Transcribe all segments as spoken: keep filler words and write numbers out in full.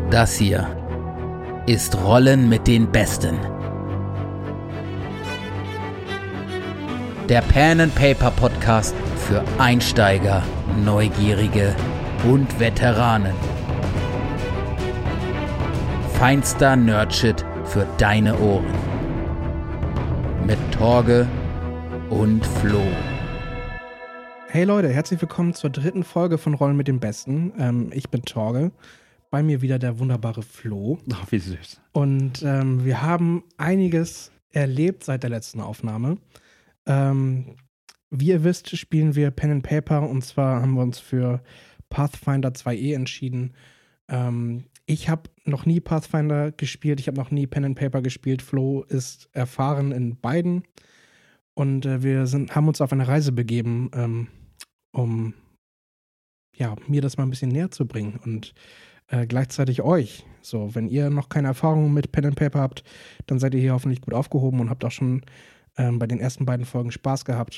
Das hier ist Rollen mit den Besten. Der Pen and Paper Podcast für Einsteiger, Neugierige und Veteranen. Feinster Nerdshit für deine Ohren. Mit Torge und Flo. Hey Leute, herzlich willkommen zur dritten Folge von Rollen mit den Besten. Ähm, ich bin Torge. Bei mir wieder der wunderbare Flo. Ach, wie süß. Und ähm, wir haben einiges erlebt seit der letzten Aufnahme. Ähm, wie ihr wisst, spielen wir Pen and Paper und zwar haben wir uns für Pathfinder zwei e entschieden. Ähm, ich habe noch nie Pathfinder gespielt, ich habe noch nie Pen and Paper gespielt. Flo ist erfahren in beiden und äh, wir sind, haben uns auf eine Reise begeben, ähm, um ja, mir das mal ein bisschen näher zu bringen und äh, gleichzeitig euch. So, wenn ihr noch keine Erfahrung mit Pen and Paper habt, dann seid ihr hier hoffentlich gut aufgehoben und habt auch schon ähm, bei den ersten beiden Folgen Spaß gehabt.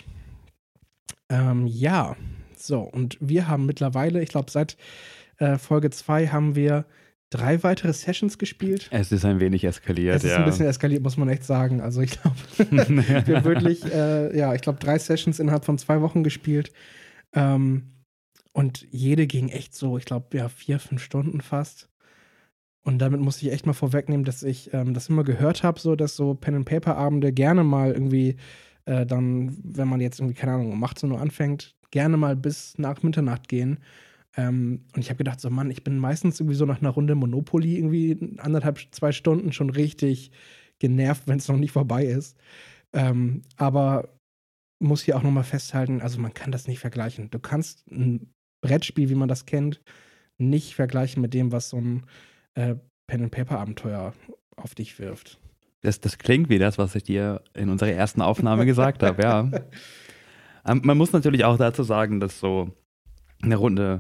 Ähm, ja, so, und wir haben mittlerweile, ich glaube, seit äh, Folge zwei haben wir drei weitere Sessions gespielt. Es ist ein wenig eskaliert, Es ist ja. ein bisschen eskaliert, muss man echt sagen. Also ich glaube, wir haben wirklich, äh, ja, ich glaube, drei Sessions innerhalb von zwei Wochen gespielt. Ähm, und jede ging echt so, ich glaube, ja, vier, fünf Stunden fast. Und damit muss ich echt mal vorwegnehmen, dass ich ähm, das immer gehört habe, so, dass so Pen-and-Paper-Abende gerne mal irgendwie äh, dann, wenn man jetzt irgendwie, keine Ahnung, um achtzehn Uhr anfängt, gerne mal bis nach Mitternacht gehen. Ähm, und ich habe gedacht, so Mann, ich bin meistens irgendwie so nach einer Runde Monopoly irgendwie anderthalb, zwei Stunden schon richtig genervt, wenn es noch nicht vorbei ist. Ähm, aber muss hier auch nochmal festhalten, also man kann das nicht vergleichen. Du kannst ein Brettspiel, wie man das kennt, nicht vergleichen mit dem, was so ein äh, Pen-and-Paper-Abenteuer auf dich wirft. Das, das klingt wie das, was ich dir in unserer ersten Aufnahme gesagt habe, ja. Ähm, man muss natürlich auch dazu sagen, dass so eine Runde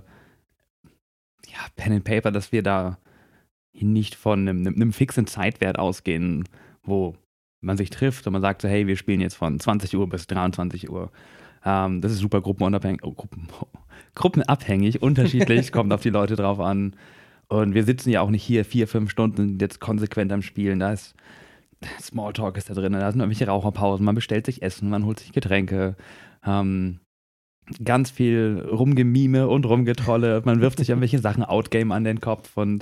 ja, Pen and Paper, dass wir da nicht von einem, einem fixen Zeitwert ausgehen, wo man sich trifft und man sagt so, hey, wir spielen jetzt von zwanzig Uhr bis dreiundzwanzig Uhr. Ähm, das ist super gruppenunabhängig, oh, Gruppen, gruppenabhängig, unterschiedlich, kommt auf die Leute drauf an. Und wir sitzen ja auch nicht hier vier, fünf Stunden jetzt konsequent am Spielen. Da ist Smalltalk ist da drin, da sind irgendwelche Raucherpausen, man bestellt sich Essen, man holt sich Getränke. Ähm, ganz viel Rumgemime und Rumgetrolle. Man wirft sich irgendwelche Sachen Outgame an den Kopf und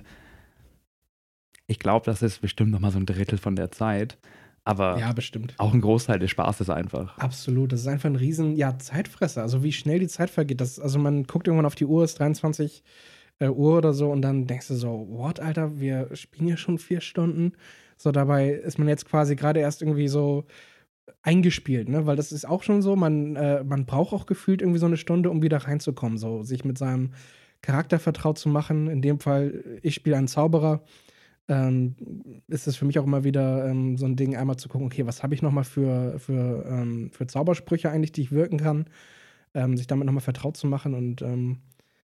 ich glaube, das ist bestimmt nochmal so ein Drittel von der Zeit. Aber ja, bestimmt. Auch ein Großteil des Spaßes einfach. Absolut, das ist einfach ein riesen, ja, Zeitfresser. Also wie schnell die Zeit vergeht. Das, also man guckt irgendwann auf die Uhr, es ist dreiundzwanzig Uhr oder so und dann denkst du so, what, Alter, wir spielen ja schon vier Stunden. So, dabei ist man jetzt quasi gerade erst irgendwie so eingespielt, ne? Weil das ist auch schon so, man, äh, man braucht auch gefühlt irgendwie so eine Stunde, um wieder reinzukommen, so sich mit seinem Charakter vertraut zu machen. In dem Fall, ich spiele einen Zauberer. Ähm, ist es für mich auch immer wieder ähm, so ein Ding, einmal zu gucken, okay, was habe ich nochmal für, für, ähm, für Zaubersprüche eigentlich, die ich wirken kann, ähm, sich damit nochmal vertraut zu machen und ähm,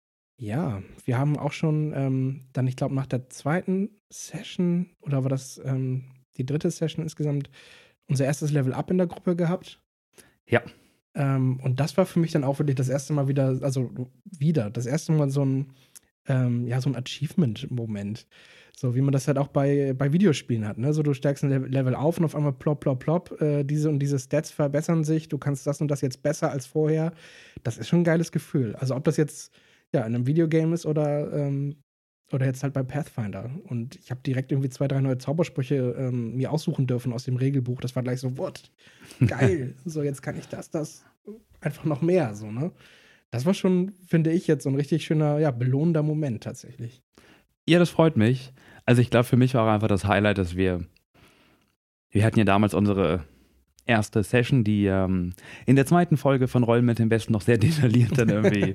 ja, wir haben auch schon ähm, dann, ich glaube, nach der zweiten Session oder war das ähm, die dritte Session insgesamt, unser erstes Level Up in der Gruppe gehabt. Ja. Ähm, und das war für mich dann auch wirklich das erste Mal wieder, also wieder, das erste Mal so ein, ähm, ja, so ein Achievement-Moment. So wie man das halt auch bei, bei Videospielen hat, ne? So, du steigst ein Level auf und auf einmal plopp, plopp, plopp, äh, diese und diese Stats verbessern sich, du kannst das und das jetzt besser als vorher. Das ist schon ein geiles Gefühl. Also ob das jetzt ja in einem Videogame ist oder, ähm, oder jetzt halt bei Pathfinder. Und ich habe direkt irgendwie zwei, drei neue Zaubersprüche ähm, mir aussuchen dürfen aus dem Regelbuch. Das war gleich so, what? Geil. So, jetzt kann ich das, das, einfach noch mehr, so, ne? Das war schon, finde ich, jetzt so ein richtig schöner, ja, belohnender Moment tatsächlich. Ja, das freut mich. Also ich glaube, für mich war auch einfach das Highlight, dass wir, wir hatten ja damals unsere erste Session, die ähm, in der zweiten Folge von Rollen mit dem Besten noch sehr detailliert dann irgendwie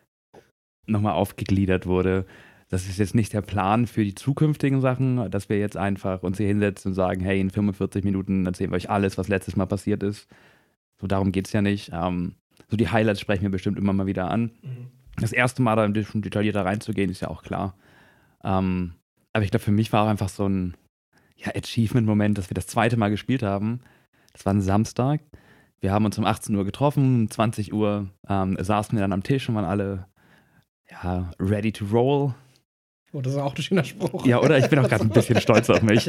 nochmal aufgegliedert wurde. Das ist jetzt nicht der Plan für die zukünftigen Sachen, dass wir jetzt einfach uns hier hinsetzen und sagen, hey, in fünfundvierzig Minuten erzählen wir euch alles, was letztes Mal passiert ist. So, darum geht es ja nicht. Ähm, so die Highlights sprechen wir bestimmt immer mal wieder an. Mhm. Das erste Mal da ein bisschen detaillierter reinzugehen, ist ja auch klar. Ähm, aber ich glaube, für mich war auch einfach so ein ja, Achievement-Moment, dass wir das zweite Mal gespielt haben. Das war ein Samstag. Wir haben uns um achtzehn Uhr getroffen, um zwanzig Uhr ähm, saßen wir dann am Tisch und waren alle ja, ready to roll. Oh, das ist auch ein schöner Spruch. Ja, oder? Ich bin auch gerade ein bisschen stolz auf mich.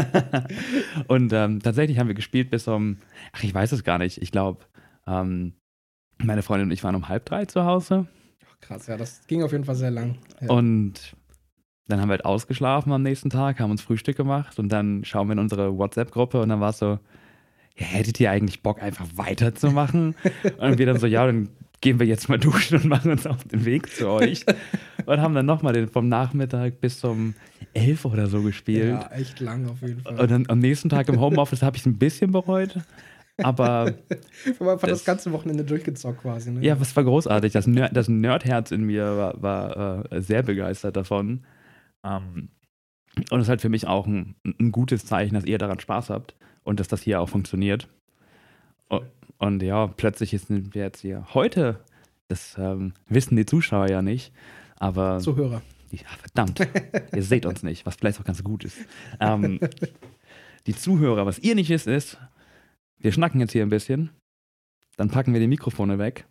Und ähm, tatsächlich haben wir gespielt bis um, ach, ich weiß es gar nicht. Ich glaube, ähm, meine Freundin und ich waren um halb drei zu Hause. Ach, krass, ja, das ging auf jeden Fall sehr lang. Ja. Und dann haben wir halt ausgeschlafen am nächsten Tag, haben uns Frühstück gemacht und dann schauen wir in unsere WhatsApp-Gruppe und dann war es so, ja, hättet ihr eigentlich Bock, einfach weiterzumachen? Und wir dann so, ja, dann gehen wir jetzt mal duschen und machen uns auf den Weg zu euch. Und haben dann nochmal vom Nachmittag bis zum elf oder so gespielt. Ja, echt lang auf jeden Fall. Und dann am nächsten Tag im Homeoffice habe ich es ein bisschen bereut. Aber wir haben einfach das, das ganze Wochenende durchgezockt quasi. Ne? Ja, was war großartig. Das, Nerd, das Nerdherz in mir war, war äh, sehr begeistert davon. Um, und es ist halt für mich auch ein, ein gutes Zeichen, dass ihr daran Spaß habt und dass das hier auch funktioniert. Und, und ja, plötzlich sind wir jetzt hier. Heute, das ähm, wissen die Zuschauer ja nicht, aber. Zuhörer. Ja, verdammt, ihr seht uns nicht, was vielleicht auch ganz gut ist. Ähm, die Zuhörer, was ihr nicht wisst, ist, wir schnacken jetzt hier ein bisschen, dann packen wir die Mikrofone weg.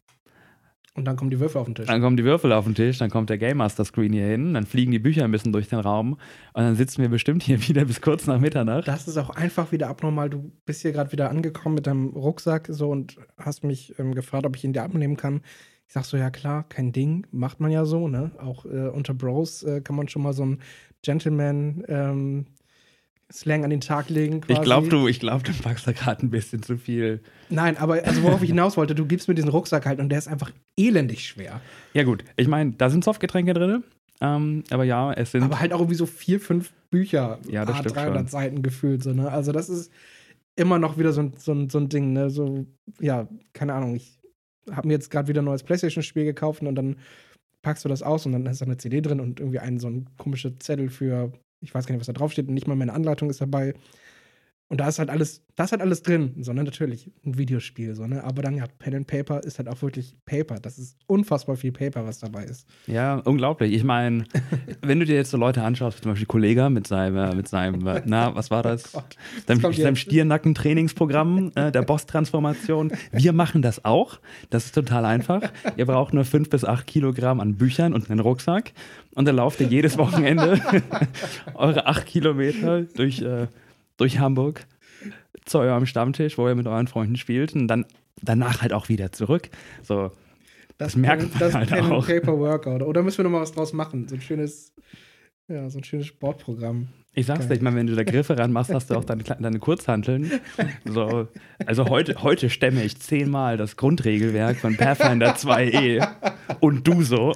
Und dann kommen die Würfel auf den Tisch. Dann kommen die Würfel auf den Tisch, dann kommt der Game Master Screen hier hin, dann fliegen die Bücher ein bisschen durch den Raum und dann sitzen wir bestimmt hier wieder bis kurz nach Mitternacht. Das ist auch einfach wieder abnormal. Du bist hier gerade wieder angekommen mit deinem Rucksack so und hast mich ähm, gefragt, ob ich ihn dir abnehmen kann. Ich sag so, ja klar, kein Ding, macht man ja so, ne? Auch äh, unter Bros äh, kann man schon mal so ein Gentleman ähm, Slang an den Tag legen quasi. Ich glaube, du, ich glaub, du packst da gerade ein bisschen zu viel. Nein, aber also worauf ich hinaus wollte, du gibst mir diesen Rucksack halt und der ist einfach elendig schwer. Ja gut, ich meine, da sind Softgetränke drin, ähm, aber ja, es sind... Aber halt auch irgendwie so vier, fünf Bücher, ja, das stimmt dreihundert schon. Seiten gefühlt, so, ne? Also das ist immer noch wieder so ein, so ein, so ein Ding, ne? So, ja, keine Ahnung, ich habe mir jetzt gerade wieder ein neues PlayStation-Spiel gekauft und dann packst du das aus und dann ist da eine C D drin und irgendwie ein so ein komischer Zettel für, ich weiß gar nicht, was da draufsteht, und nicht mal meine Anleitung ist dabei. Und da ist halt alles, da ist halt alles drin, sondern natürlich ein Videospiel, so, ne? Aber dann ja, Pen and Paper ist halt auch wirklich Paper. Das ist unfassbar viel Paper, was dabei ist. Ja, unglaublich. Ich meine, wenn du dir jetzt so Leute anschaust, wie zum Beispiel Kollega mit seinem, mit seinem, na, was war das? Oh Gott, Seinem, das seinem Stiernacken-Trainingsprogramm, äh, der Boss-Transformation. Wir machen das auch. Das ist total einfach. Ihr braucht nur fünf bis acht Kilogramm an Büchern und einen Rucksack. Und dann lauft ihr jedes Wochenende eure acht Kilometer durch, äh, durch Hamburg zu eurem Stammtisch, wo ihr mit euren Freunden spielt und dann danach halt auch wieder zurück. So, das, das merkt man das halt Pen auch. Paper Workout. Oder müssen wir noch mal was draus machen? So ein schönes, ja, so ein schönes Sportprogramm. Ich sag's dir, ich meine, wenn du da Griffe ranmachst, hast du auch deine, deine Kurzhanteln. So, also heute, heute stemme ich zehnmal das Grundregelwerk von Pathfinder zwei E. Und du so.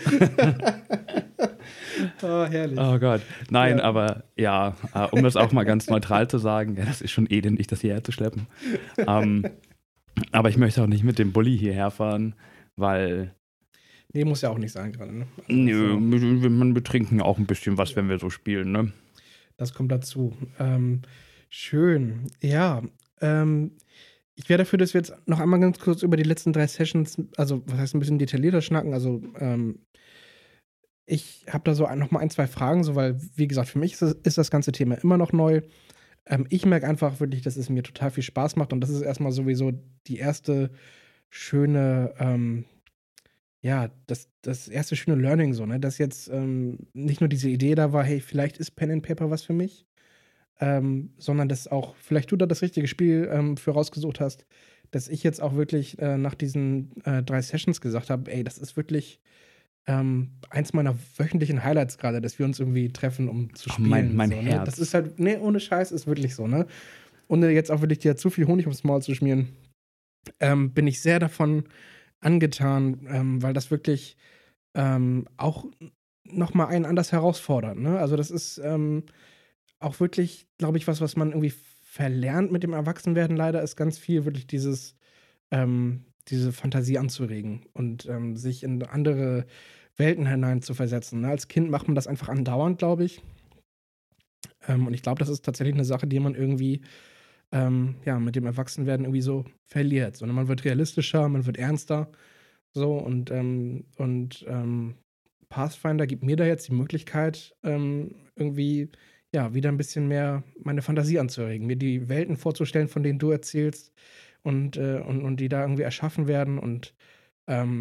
Oh, herrlich. Oh Gott. Nein, Ja. aber ja, äh, um das auch mal ganz neutral zu sagen, ja, das ist schon elendig, das hierher zu schleppen. Ähm, aber ich möchte auch nicht mit dem Bulli hierher fahren, weil. Nee, muss ja auch nicht sein gerade, ne? Also, Nö, wir, wir trinken auch ein bisschen was, wenn wir so spielen, ne? das kommt dazu. Ähm, schön. Ja. Ähm, ich wäre dafür, dass wir jetzt noch einmal ganz kurz über die letzten drei Sessions, also was heißt ein bisschen detaillierter schnacken. Also ähm, ich habe da so ein, noch mal ein, zwei Fragen, so, weil, wie gesagt, für mich ist das, ist das ganze Thema immer noch neu. Ähm, ich merke einfach wirklich, dass es mir total viel Spaß macht und das ist erstmal sowieso die erste schöne, ähm, ja, das, das erste schöne Learning so, ne, dass jetzt ähm, nicht nur diese Idee da war, hey, vielleicht ist Pen and Paper was für mich, ähm, sondern dass auch, vielleicht du da das richtige Spiel ähm, für rausgesucht hast, dass ich jetzt auch wirklich äh, nach diesen äh, drei Sessions gesagt habe, ey, das ist wirklich ähm, eins meiner wöchentlichen Highlights gerade, dass wir uns irgendwie treffen, um zu Oh, spielen. mein- mein so, ne? Herz. Das ist halt, nee, ohne Scheiß, ist wirklich so, ne? Ohne jetzt auch wirklich dir zu viel Honig ums Maul zu schmieren, ähm, bin ich sehr davon angetan, ähm, weil das wirklich ähm, auch nochmal einen anders herausfordert, ne? Also das ist ähm, auch wirklich, glaube ich, was, was man irgendwie verlernt mit dem Erwachsenwerden leider, ist ganz viel wirklich dieses, ähm, diese Fantasie anzuregen und ähm, sich in andere Welten hinein zu versetzen. Ne? Als Kind macht man das einfach andauernd, glaube ich. Ähm, und ich glaube, das ist tatsächlich eine Sache, die man irgendwie ähm, ja, mit dem Erwachsenwerden irgendwie so verliert. Sondern man wird realistischer, man wird ernster. So und, ähm, und ähm, Pathfinder gibt mir da jetzt die Möglichkeit, ähm, irgendwie ja, wieder ein bisschen mehr meine Fantasie anzuregen, mir die Welten vorzustellen, von denen du erzählst und, äh, und, und die da irgendwie erschaffen werden und ähm,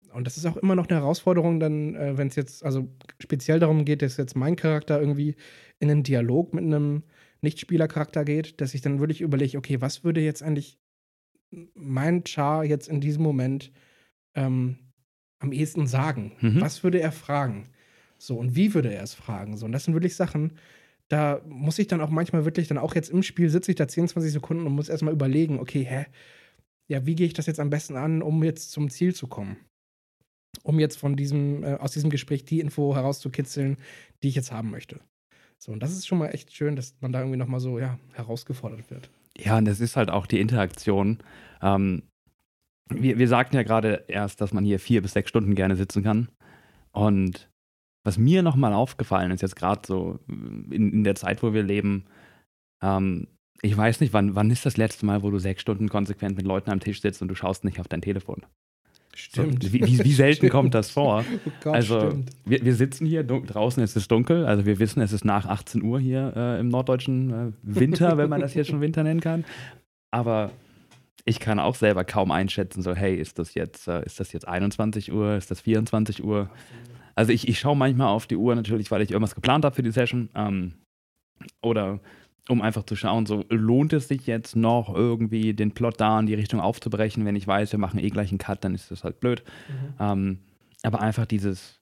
und das ist auch immer noch eine Herausforderung, dann, äh, wenn es jetzt, also speziell darum geht, dass jetzt mein Charakter irgendwie in einen Dialog mit einem Nichtspielercharakter geht, dass ich dann wirklich überlege, okay, was würde jetzt eigentlich mein Char jetzt in diesem Moment ähm, am ehesten sagen? Mhm. Was würde er fragen? So, und wie würde er es fragen? So, und das sind wirklich Sachen, da muss ich dann auch manchmal wirklich, dann auch jetzt im Spiel sitze ich da zehn, zwanzig Sekunden und muss erstmal überlegen, okay, hä, ja, wie gehe ich das jetzt am besten an, um jetzt zum Ziel zu kommen? Um jetzt von diesem, äh, aus diesem Gespräch die Info herauszukitzeln, die ich jetzt haben möchte. So, und das ist schon mal echt schön, dass man da irgendwie nochmal so, ja, herausgefordert wird. Ja, und das ist halt auch die Interaktion. Ähm, wir, wir sagten ja gerade erst, dass man hier vier bis sechs Stunden gerne sitzen kann. Und was mir nochmal aufgefallen ist, jetzt gerade so in, in der Zeit, wo wir leben, ähm, ich weiß nicht, wann, wann ist das letzte Mal, wo du sechs Stunden konsequent mit Leuten am Tisch sitzt und du schaust nicht auf dein Telefon? Stimmt. So, wie, wie, wie selten Stimmt. kommt das vor? Oh Gott, also stimmt. wir, wir sitzen hier, dun- draußen ist es dunkel, also wir wissen, es ist nach achtzehn Uhr hier äh, im norddeutschen äh, Winter, wenn man das jetzt schon Winter nennen kann. Aber ich kann auch selber kaum einschätzen, so hey, ist das jetzt, äh, ist das jetzt einundzwanzig Uhr, ist das vierundzwanzig Uhr? Also ich, ich schaue manchmal auf die Uhr natürlich, weil ich irgendwas geplant habe für die Session. Ähm, oder um einfach zu schauen, so lohnt es sich jetzt noch irgendwie den Plot da in die Richtung aufzubrechen, wenn ich weiß, wir machen eh gleich einen Cut, dann ist das halt blöd. Mhm. Ähm, aber einfach dieses,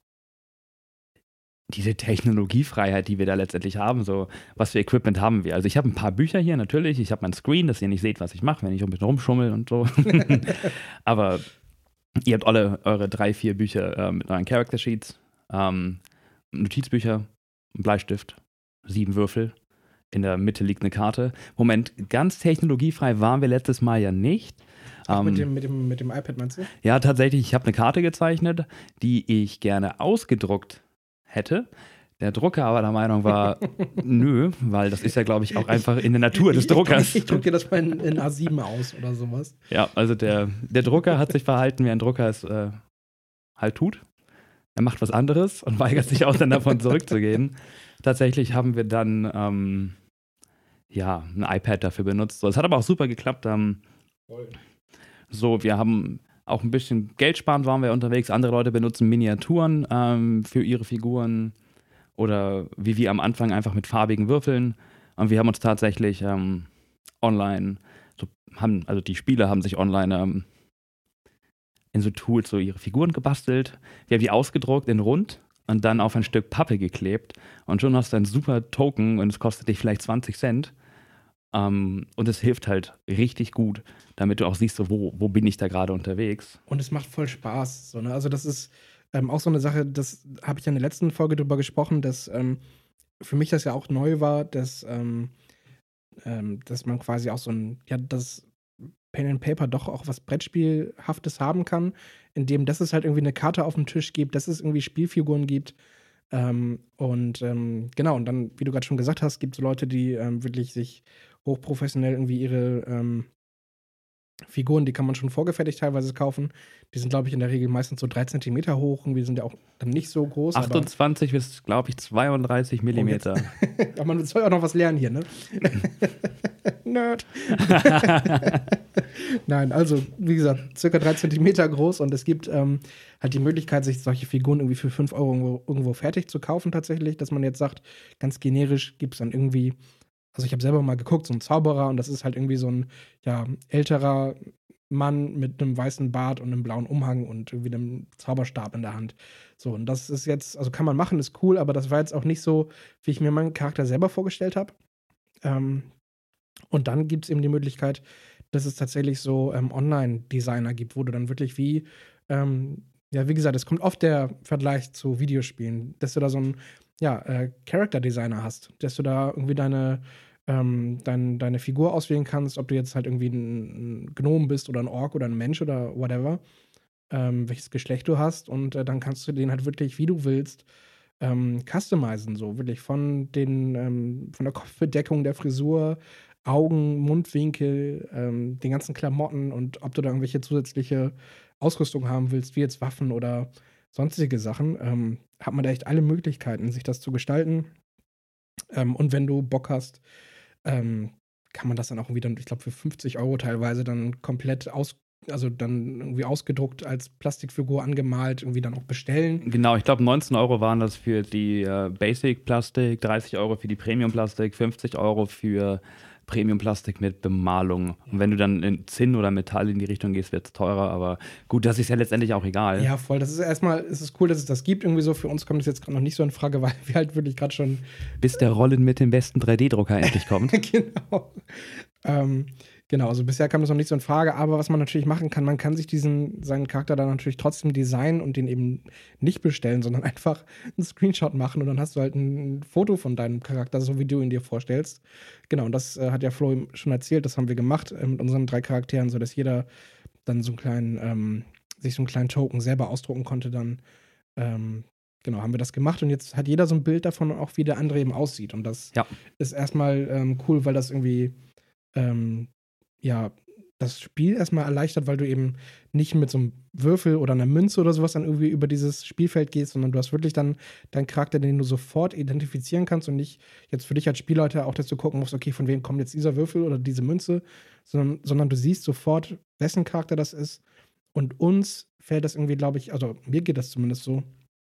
diese Technologiefreiheit, die wir da letztendlich haben, so was für Equipment haben wir. Also ich habe ein paar Bücher hier natürlich, ich habe mein Screen, dass ihr nicht seht, was ich mache, wenn ich ein bisschen rumschummel und so. Aber ihr habt alle eure drei, vier Bücher äh, mit euren Character Sheets, ähm, Notizbücher, ein Bleistift, sieben Würfel. In der Mitte liegt eine Karte. Moment, ganz technologiefrei waren wir letztes Mal ja nicht. Ach, Ähm, mit, dem, mit, dem, mit dem iPad meinst du? ja, tatsächlich, ich habe eine Karte gezeichnet, die ich gerne ausgedruckt hätte. Der Drucker aber der Meinung war, nö, weil das ist ja, glaube ich, auch einfach in der Natur des Druckers. Ich, ich, ich drucke dir das mal in, in A sieben aus oder sowas. Ja, also der, der Drucker hat sich verhalten, wie ein Drucker es äh, halt tut. Er macht was anderes und weigert sich auch dann davon zurückzugehen. Tatsächlich haben wir dann ähm, ja, ein iPad dafür benutzt. So, es hat aber auch super geklappt. Ähm, so, wir haben auch ein bisschen Geld sparen, waren wir unterwegs. Andere Leute benutzen Miniaturen ähm, für ihre Figuren oder wie wir am Anfang einfach mit farbigen Würfeln. Und wir haben uns tatsächlich ähm, online, so haben, also die Spieler haben sich online ähm, in so Tools so ihre Figuren gebastelt. Wir haben die ausgedruckt in rund und dann auf ein Stück Pappe geklebt. Und schon hast du einen super Token und es kostet dich vielleicht zwanzig Cent. Um, und es hilft halt richtig gut, damit du auch siehst, so, wo, wo bin ich da gerade unterwegs. Und es macht voll Spaß. So, ne? Also das ist ähm, auch so eine Sache, das habe ich ja in der letzten Folge drüber gesprochen, dass ähm, für mich das ja auch neu war, dass, ähm, ähm, dass man quasi auch so ein, ja, das Pen and Paper doch auch was Brettspielhaftes haben kann, indem dass es halt irgendwie eine Karte auf dem Tisch gibt, dass es irgendwie Spielfiguren gibt. Ähm, und ähm, genau, und dann, wie du gerade schon gesagt hast, gibt es Leute, die ähm, wirklich sich hochprofessionell irgendwie ihre ähm, Figuren, die kann man schon vorgefertigt teilweise kaufen. Die sind, glaube ich, in der Regel meistens so drei Zentimeter hoch. Irgendwie sind ja auch dann nicht so groß. achtundzwanzig bis, glaube ich, zweiunddreißig Millimeter. Aber, aber man soll auch noch was lernen hier, ne? Nerd. Nein, also, wie gesagt, circa drei Zentimeter groß. Und es gibt ähm, halt die Möglichkeit, sich solche Figuren irgendwie für fünf Euro irgendwo, irgendwo fertig zu kaufen tatsächlich. Dass man jetzt sagt, ganz generisch gibt es dann irgendwie. Also ich habe selber mal geguckt, so ein Zauberer, und das ist halt irgendwie so ein, ja, älterer Mann mit einem weißen Bart und einem blauen Umhang und irgendwie einem Zauberstab in der Hand. So, und das ist jetzt, also kann man machen, ist cool, aber das war jetzt auch nicht so, wie ich mir meinen Charakter selber vorgestellt habe. Ähm, und dann gibt es eben die Möglichkeit, dass es tatsächlich so ähm, Online-Designer gibt, wo du dann wirklich wie, ähm, ja, wie gesagt, es kommt oft der Vergleich zu Videospielen, dass du da so einen, ja, äh, Character-Designer hast, dass du da irgendwie deine Ähm, dein, deine Figur auswählen kannst, ob du jetzt halt irgendwie ein, ein Gnom bist oder ein Ork oder ein Mensch oder whatever, ähm, welches Geschlecht du hast, und äh, dann kannst du den halt wirklich, wie du willst, ähm, customizen, so wirklich von den, ähm, von der Kopfbedeckung, der Frisur, Augen, Mundwinkel, ähm, den ganzen Klamotten, und ob du da irgendwelche zusätzliche Ausrüstung haben willst, wie jetzt Waffen oder sonstige Sachen, ähm, hat man da echt alle Möglichkeiten, sich das zu gestalten. Ähm, und wenn du Bock hast, ähm, kann man das dann auch wieder, ich glaube, für fünfzig Euro teilweise dann komplett also dann irgendwie ausgedruckt als Plastikfigur angemalt, irgendwie dann auch bestellen. Genau, ich glaube neunzehn Euro waren das für die äh, Basic-Plastik, dreißig Euro für die Premium-Plastik, fünfzig Euro für Premium-Plastik mit Bemalung. Und wenn du dann in Zinn oder Metall in die Richtung gehst, wird es teurer, aber gut, das ist ja letztendlich auch egal. Ja, voll. Das ist erstmal, es ist cool, dass es das gibt irgendwie so. Für uns kommt das jetzt gerade noch nicht so in Frage, weil wir halt wirklich gerade schon. Bis der Rollen mit dem besten drei D-Drucker endlich kommt. Genau. Ähm, genau, also bisher kam das noch nicht so in Frage, aber was man natürlich machen kann, man kann sich diesen, seinen Charakter dann natürlich trotzdem designen und den eben nicht bestellen, sondern einfach einen Screenshot machen und dann hast du halt ein Foto von deinem Charakter, so wie du ihn dir vorstellst. Genau, und das äh, hat ja Flo schon erzählt, das haben wir gemacht äh, mit unseren drei Charakteren, sodass jeder dann so einen kleinen, ähm, sich so einen kleinen Token selber ausdrucken konnte, dann ähm, genau, haben wir das gemacht und jetzt hat jeder so ein Bild davon, auch wie der andere eben aussieht. Und das ja. ist erstmal ähm, cool, weil das irgendwie ähm, ja, das Spiel erstmal erleichtert, weil du eben nicht mit so einem Würfel oder einer Münze oder sowas dann irgendwie über dieses Spielfeld gehst, sondern du hast wirklich dann deinen Charakter, den du sofort identifizieren kannst und nicht jetzt für dich als Spielleiter auch, dass du gucken musst, okay, von wem kommt jetzt dieser Würfel oder diese Münze, sondern, sondern du siehst sofort, wessen Charakter das ist. Und uns fällt das irgendwie, glaube ich, also mir geht das zumindest so,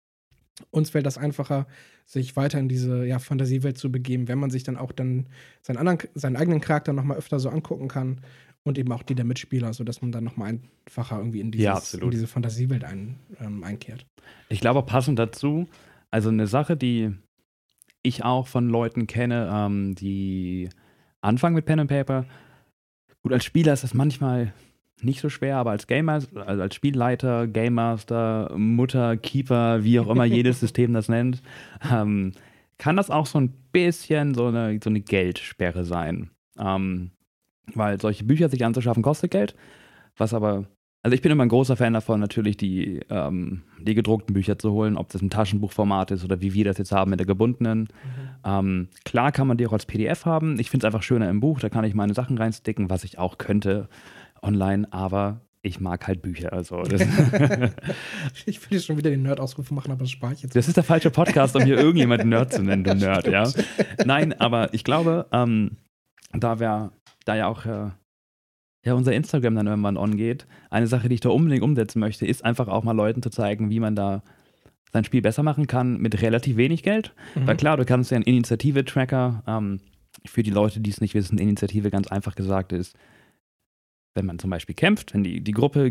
uns fällt das einfacher, sich weiter in diese ja, Fantasiewelt zu begeben, wenn man sich dann auch dann seinen, anderen, seinen eigenen Charakter nochmal öfter so angucken kann und eben auch die der Mitspieler, sodass man dann nochmal einfacher irgendwie in, dieses, ja, in diese Fantasiewelt ein, ähm, einkehrt. Ich glaube, passend dazu, also eine Sache, die ich auch von Leuten kenne, ähm, die anfangen mit Pen and Paper. Gut, als Spieler ist das manchmal nicht so schwer, aber als Gamer, also als Spielleiter, Game Master, Mutter, Keeper, wie auch immer jedes System das nennt, ähm, kann das auch so ein bisschen so eine, so eine Geldsperre sein. Ähm, weil solche Bücher sich anzuschaffen, kostet Geld, was aber, also ich bin immer ein großer Fan davon, natürlich die, ähm, die gedruckten Bücher zu holen, ob das ein Taschenbuchformat ist oder wie wir das jetzt haben mit der gebundenen. Mhm. Ähm, klar kann man die auch als P D F haben. Ich finde es einfach schöner im Buch, da kann ich meine Sachen reinsticken, was ich auch könnte online, aber ich mag halt Bücher. Also das ich will jetzt schon wieder den Nerd-Ausruf machen, aber das spare ich jetzt. Das ist der falsche Podcast, um hier irgendjemanden Nerd zu nennen, du Nerd, ja. Nein, aber ich glaube, ähm, da wir, da ja auch äh, ja, unser Instagram dann irgendwann on-geht, eine Sache, die ich da unbedingt umsetzen möchte, ist einfach auch mal Leuten zu zeigen, wie man da sein Spiel besser machen kann mit relativ wenig Geld. Mhm. Weil klar, du kannst ja einen Initiative-Tracker, ähm, für die Leute, die es nicht wissen, Initiative ganz einfach gesagt ist, wenn man zum Beispiel kämpft, wenn die, die Gruppe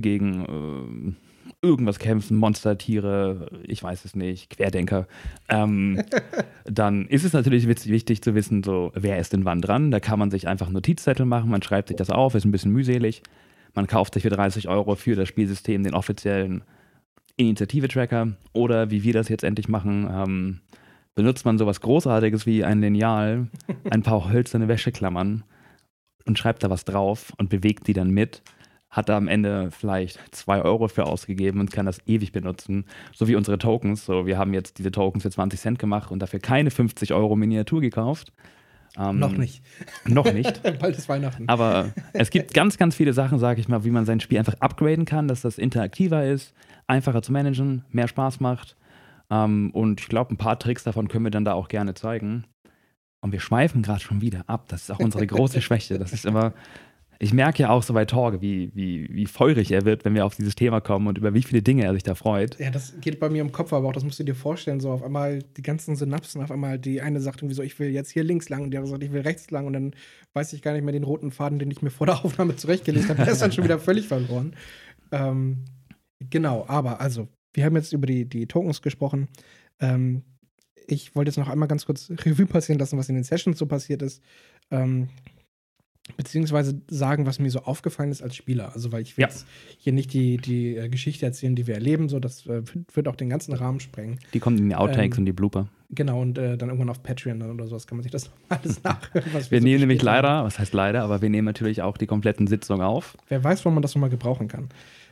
gegen äh, irgendwas kämpfen, Monster, Tiere, ich weiß es nicht, Querdenker, ähm, dann ist es natürlich wichtig zu wissen, so, wer ist denn wann dran. Da kann man sich einfach Notizzettel machen, man schreibt sich das auf, ist ein bisschen mühselig. Man kauft sich für dreißig Euro für das Spielsystem den offiziellen Initiative-Tracker oder wie wir das jetzt endlich machen, ähm, benutzt man sowas Großartiges wie ein Lineal, ein paar hölzerne Wäscheklammern und schreibt da was drauf und bewegt die dann mit, hat da am Ende vielleicht zwei Euro für ausgegeben und kann das ewig benutzen, so wie unsere Tokens. So, wir haben jetzt diese Tokens für zwanzig Cent gemacht und dafür keine fünfzig Euro Miniatur gekauft. Ähm, noch nicht. Noch nicht. Bald ist Weihnachten. Aber es gibt ganz, ganz viele Sachen, sage ich mal, wie man sein Spiel einfach upgraden kann, dass das interaktiver ist, einfacher zu managen, mehr Spaß macht. Ähm, und ich glaube, ein paar Tricks davon können wir dann da auch gerne zeigen. Und wir schweifen gerade schon wieder ab. Das ist auch unsere große Schwäche. Das ist immer, ich merke ja auch so bei Torge, wie, wie, wie feurig er wird, wenn wir auf dieses Thema kommen und über wie viele Dinge er sich da freut. Ja, das geht bei mir im Kopf, aber auch das musst du dir vorstellen, so auf einmal die ganzen Synapsen, auf einmal die eine sagt irgendwie so, ich will jetzt hier links lang und die andere sagt, ich will rechts lang und dann weiß ich gar nicht mehr den roten Faden, den ich mir vor der Aufnahme zurechtgelegt habe. Der ist dann schon wieder völlig verloren. Ähm, genau, aber also, wir haben jetzt über die, die Tokens gesprochen. Ähm, ich wollte jetzt noch einmal ganz kurz Revue passieren lassen, was in den Sessions so passiert ist. Ähm, beziehungsweise sagen, was mir so aufgefallen ist als Spieler. Also, weil ich will ja. jetzt hier nicht die, die äh, Geschichte erzählen, die wir erleben, so, das äh, wird auch den ganzen Rahmen sprengen. Die kommen in die Outtakes ähm, und die Blooper. Genau, und äh, dann irgendwann auf Patreon oder sowas kann man sich das alles nachhören. Was wir wir nehmen so nämlich leider, haben. was heißt leider, aber wir nehmen natürlich auch die kompletten Sitzungen auf. Wer weiß, wann man das nochmal gebrauchen kann.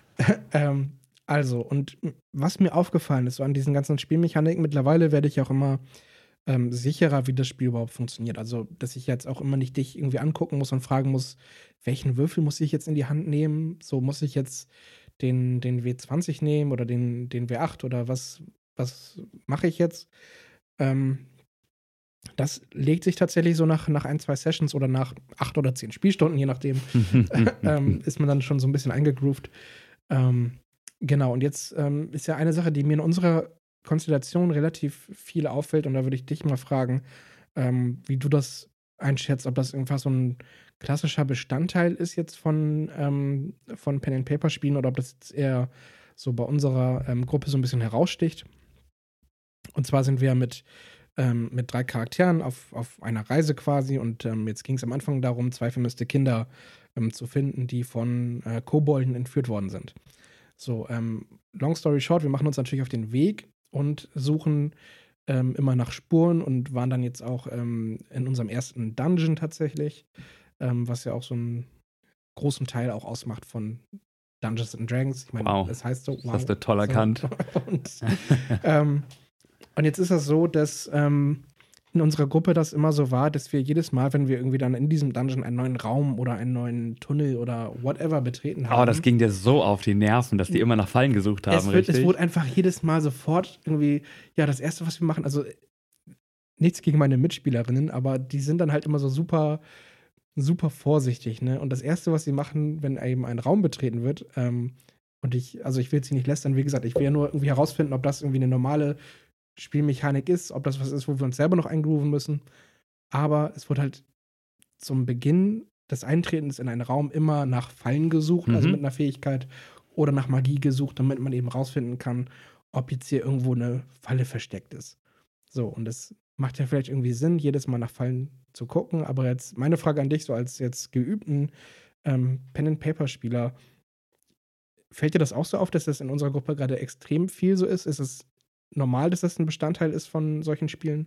ähm, also, und was mir aufgefallen ist, so an diesen ganzen Spielmechaniken, mittlerweile werde ich auch immer Ähm, sicherer, wie das Spiel überhaupt funktioniert. Also, dass ich jetzt auch immer nicht dich irgendwie angucken muss und fragen muss, welchen Würfel muss ich jetzt in die Hand nehmen? So, muss ich jetzt den, den W zwanzig nehmen oder den, den W acht oder was, was mache ich jetzt? Ähm, Das legt sich tatsächlich so nach, nach ein, zwei Sessions oder nach acht oder zehn Spielstunden, je nachdem, ähm, ist man dann schon so ein bisschen eingegroovt. Ähm, genau, und jetzt ähm, ist ja eine Sache, die mir in unserer Konstellation relativ viel auffällt, und da würde ich dich mal fragen, ähm, wie du das einschätzt, ob das irgendwas so ein klassischer Bestandteil ist jetzt von, ähm, von Pen-and-Paper-Spielen oder ob das jetzt eher so bei unserer ähm, Gruppe so ein bisschen heraussticht. Und zwar sind wir mit, ähm, mit drei Charakteren auf, auf einer Reise quasi, und ähm, jetzt ging es am Anfang darum, zwei vermisste Kinder ähm, zu finden, die von äh, Kobolden entführt worden sind. So, ähm, long story short, wir machen uns natürlich auf den Weg und suchen ähm, immer nach Spuren und waren dann jetzt auch ähm, in unserem ersten Dungeon tatsächlich, ähm, was ja auch so einen großen Teil auch ausmacht von Dungeons and Dragons. Ich meine, Wow. das heißt so, wow. Das hast du toll erkannt. So, und, ähm, und jetzt ist das so, dass ähm, in unserer Gruppe das immer so war, dass wir jedes Mal, wenn wir irgendwie dann in diesem Dungeon einen neuen Raum oder einen neuen Tunnel oder whatever betreten haben. Oh, das ging dir so auf die Nerven, dass die immer nach Fallen gesucht haben, es wird, richtig? Es wurde einfach jedes Mal sofort irgendwie, ja, das Erste, was wir machen, also nichts gegen meine Mitspielerinnen, aber die sind dann halt immer so super, super vorsichtig, ne? Und das Erste, was sie machen, wenn eben ein Raum betreten wird, ähm, und ich, also ich will sie nicht lästern, wie gesagt, ich will ja nur irgendwie herausfinden, ob das irgendwie eine normale Spielmechanik ist, ob das was ist, wo wir uns selber noch eingrooven müssen. Aber es wird halt zum Beginn des Eintretens in einen Raum immer nach Fallen gesucht, Mhm. also mit einer Fähigkeit, oder nach Magie gesucht, damit man eben rausfinden kann, ob jetzt hier irgendwo eine Falle versteckt ist. So, und das macht ja vielleicht irgendwie Sinn, jedes Mal nach Fallen zu gucken. Aber jetzt meine Frage an dich, so als jetzt geübten ähm, Pen-and-Paper-Spieler, fällt dir das auch so auf, dass das in unserer Gruppe gerade extrem viel so ist? Ist es normal, dass das ein Bestandteil ist von solchen Spielen?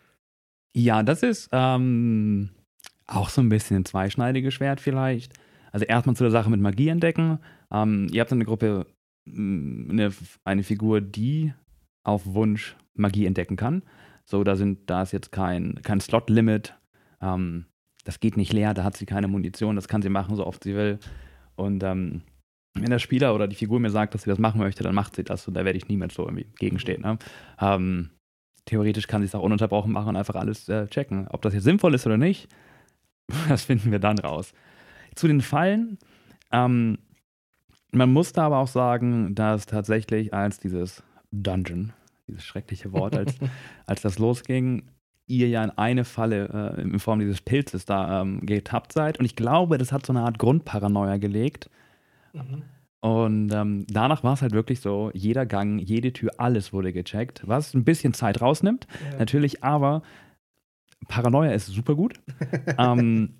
Ja, das ist ähm, auch so ein bisschen ein zweischneidiges Schwert vielleicht. Also erstmal zu der Sache mit Magie entdecken. Ähm, ihr habt in der Gruppe mh, eine, eine Figur, die auf Wunsch Magie entdecken kann. So, da, sind, da ist jetzt kein, kein Slot-Limit. Ähm, das geht nicht leer, da hat sie keine Munition. Das kann sie machen, so oft sie will. Und ähm, wenn der Spieler oder die Figur mir sagt, dass sie das machen möchte, dann macht sie das. Und da werde ich niemals so irgendwie gegenstehen. Ne? Ähm, theoretisch kann sie es auch ununterbrochen machen und einfach alles äh, checken. Ob das jetzt sinnvoll ist oder nicht, das finden wir dann raus. Zu den Fallen, ähm, man muss da aber auch sagen, dass tatsächlich als dieses Dungeon, dieses schreckliche Wort, als, als das losging, ihr ja in eine Falle äh, in Form dieses Pilzes da ähm, getappt seid. Und ich glaube, das hat so eine Art Grundparanoia gelegt. Mhm. Und ähm, danach war es halt wirklich so, jeder Gang, jede Tür, alles wurde gecheckt, was ein bisschen Zeit rausnimmt, Ja. natürlich, aber Paranoia ist super gut. ähm,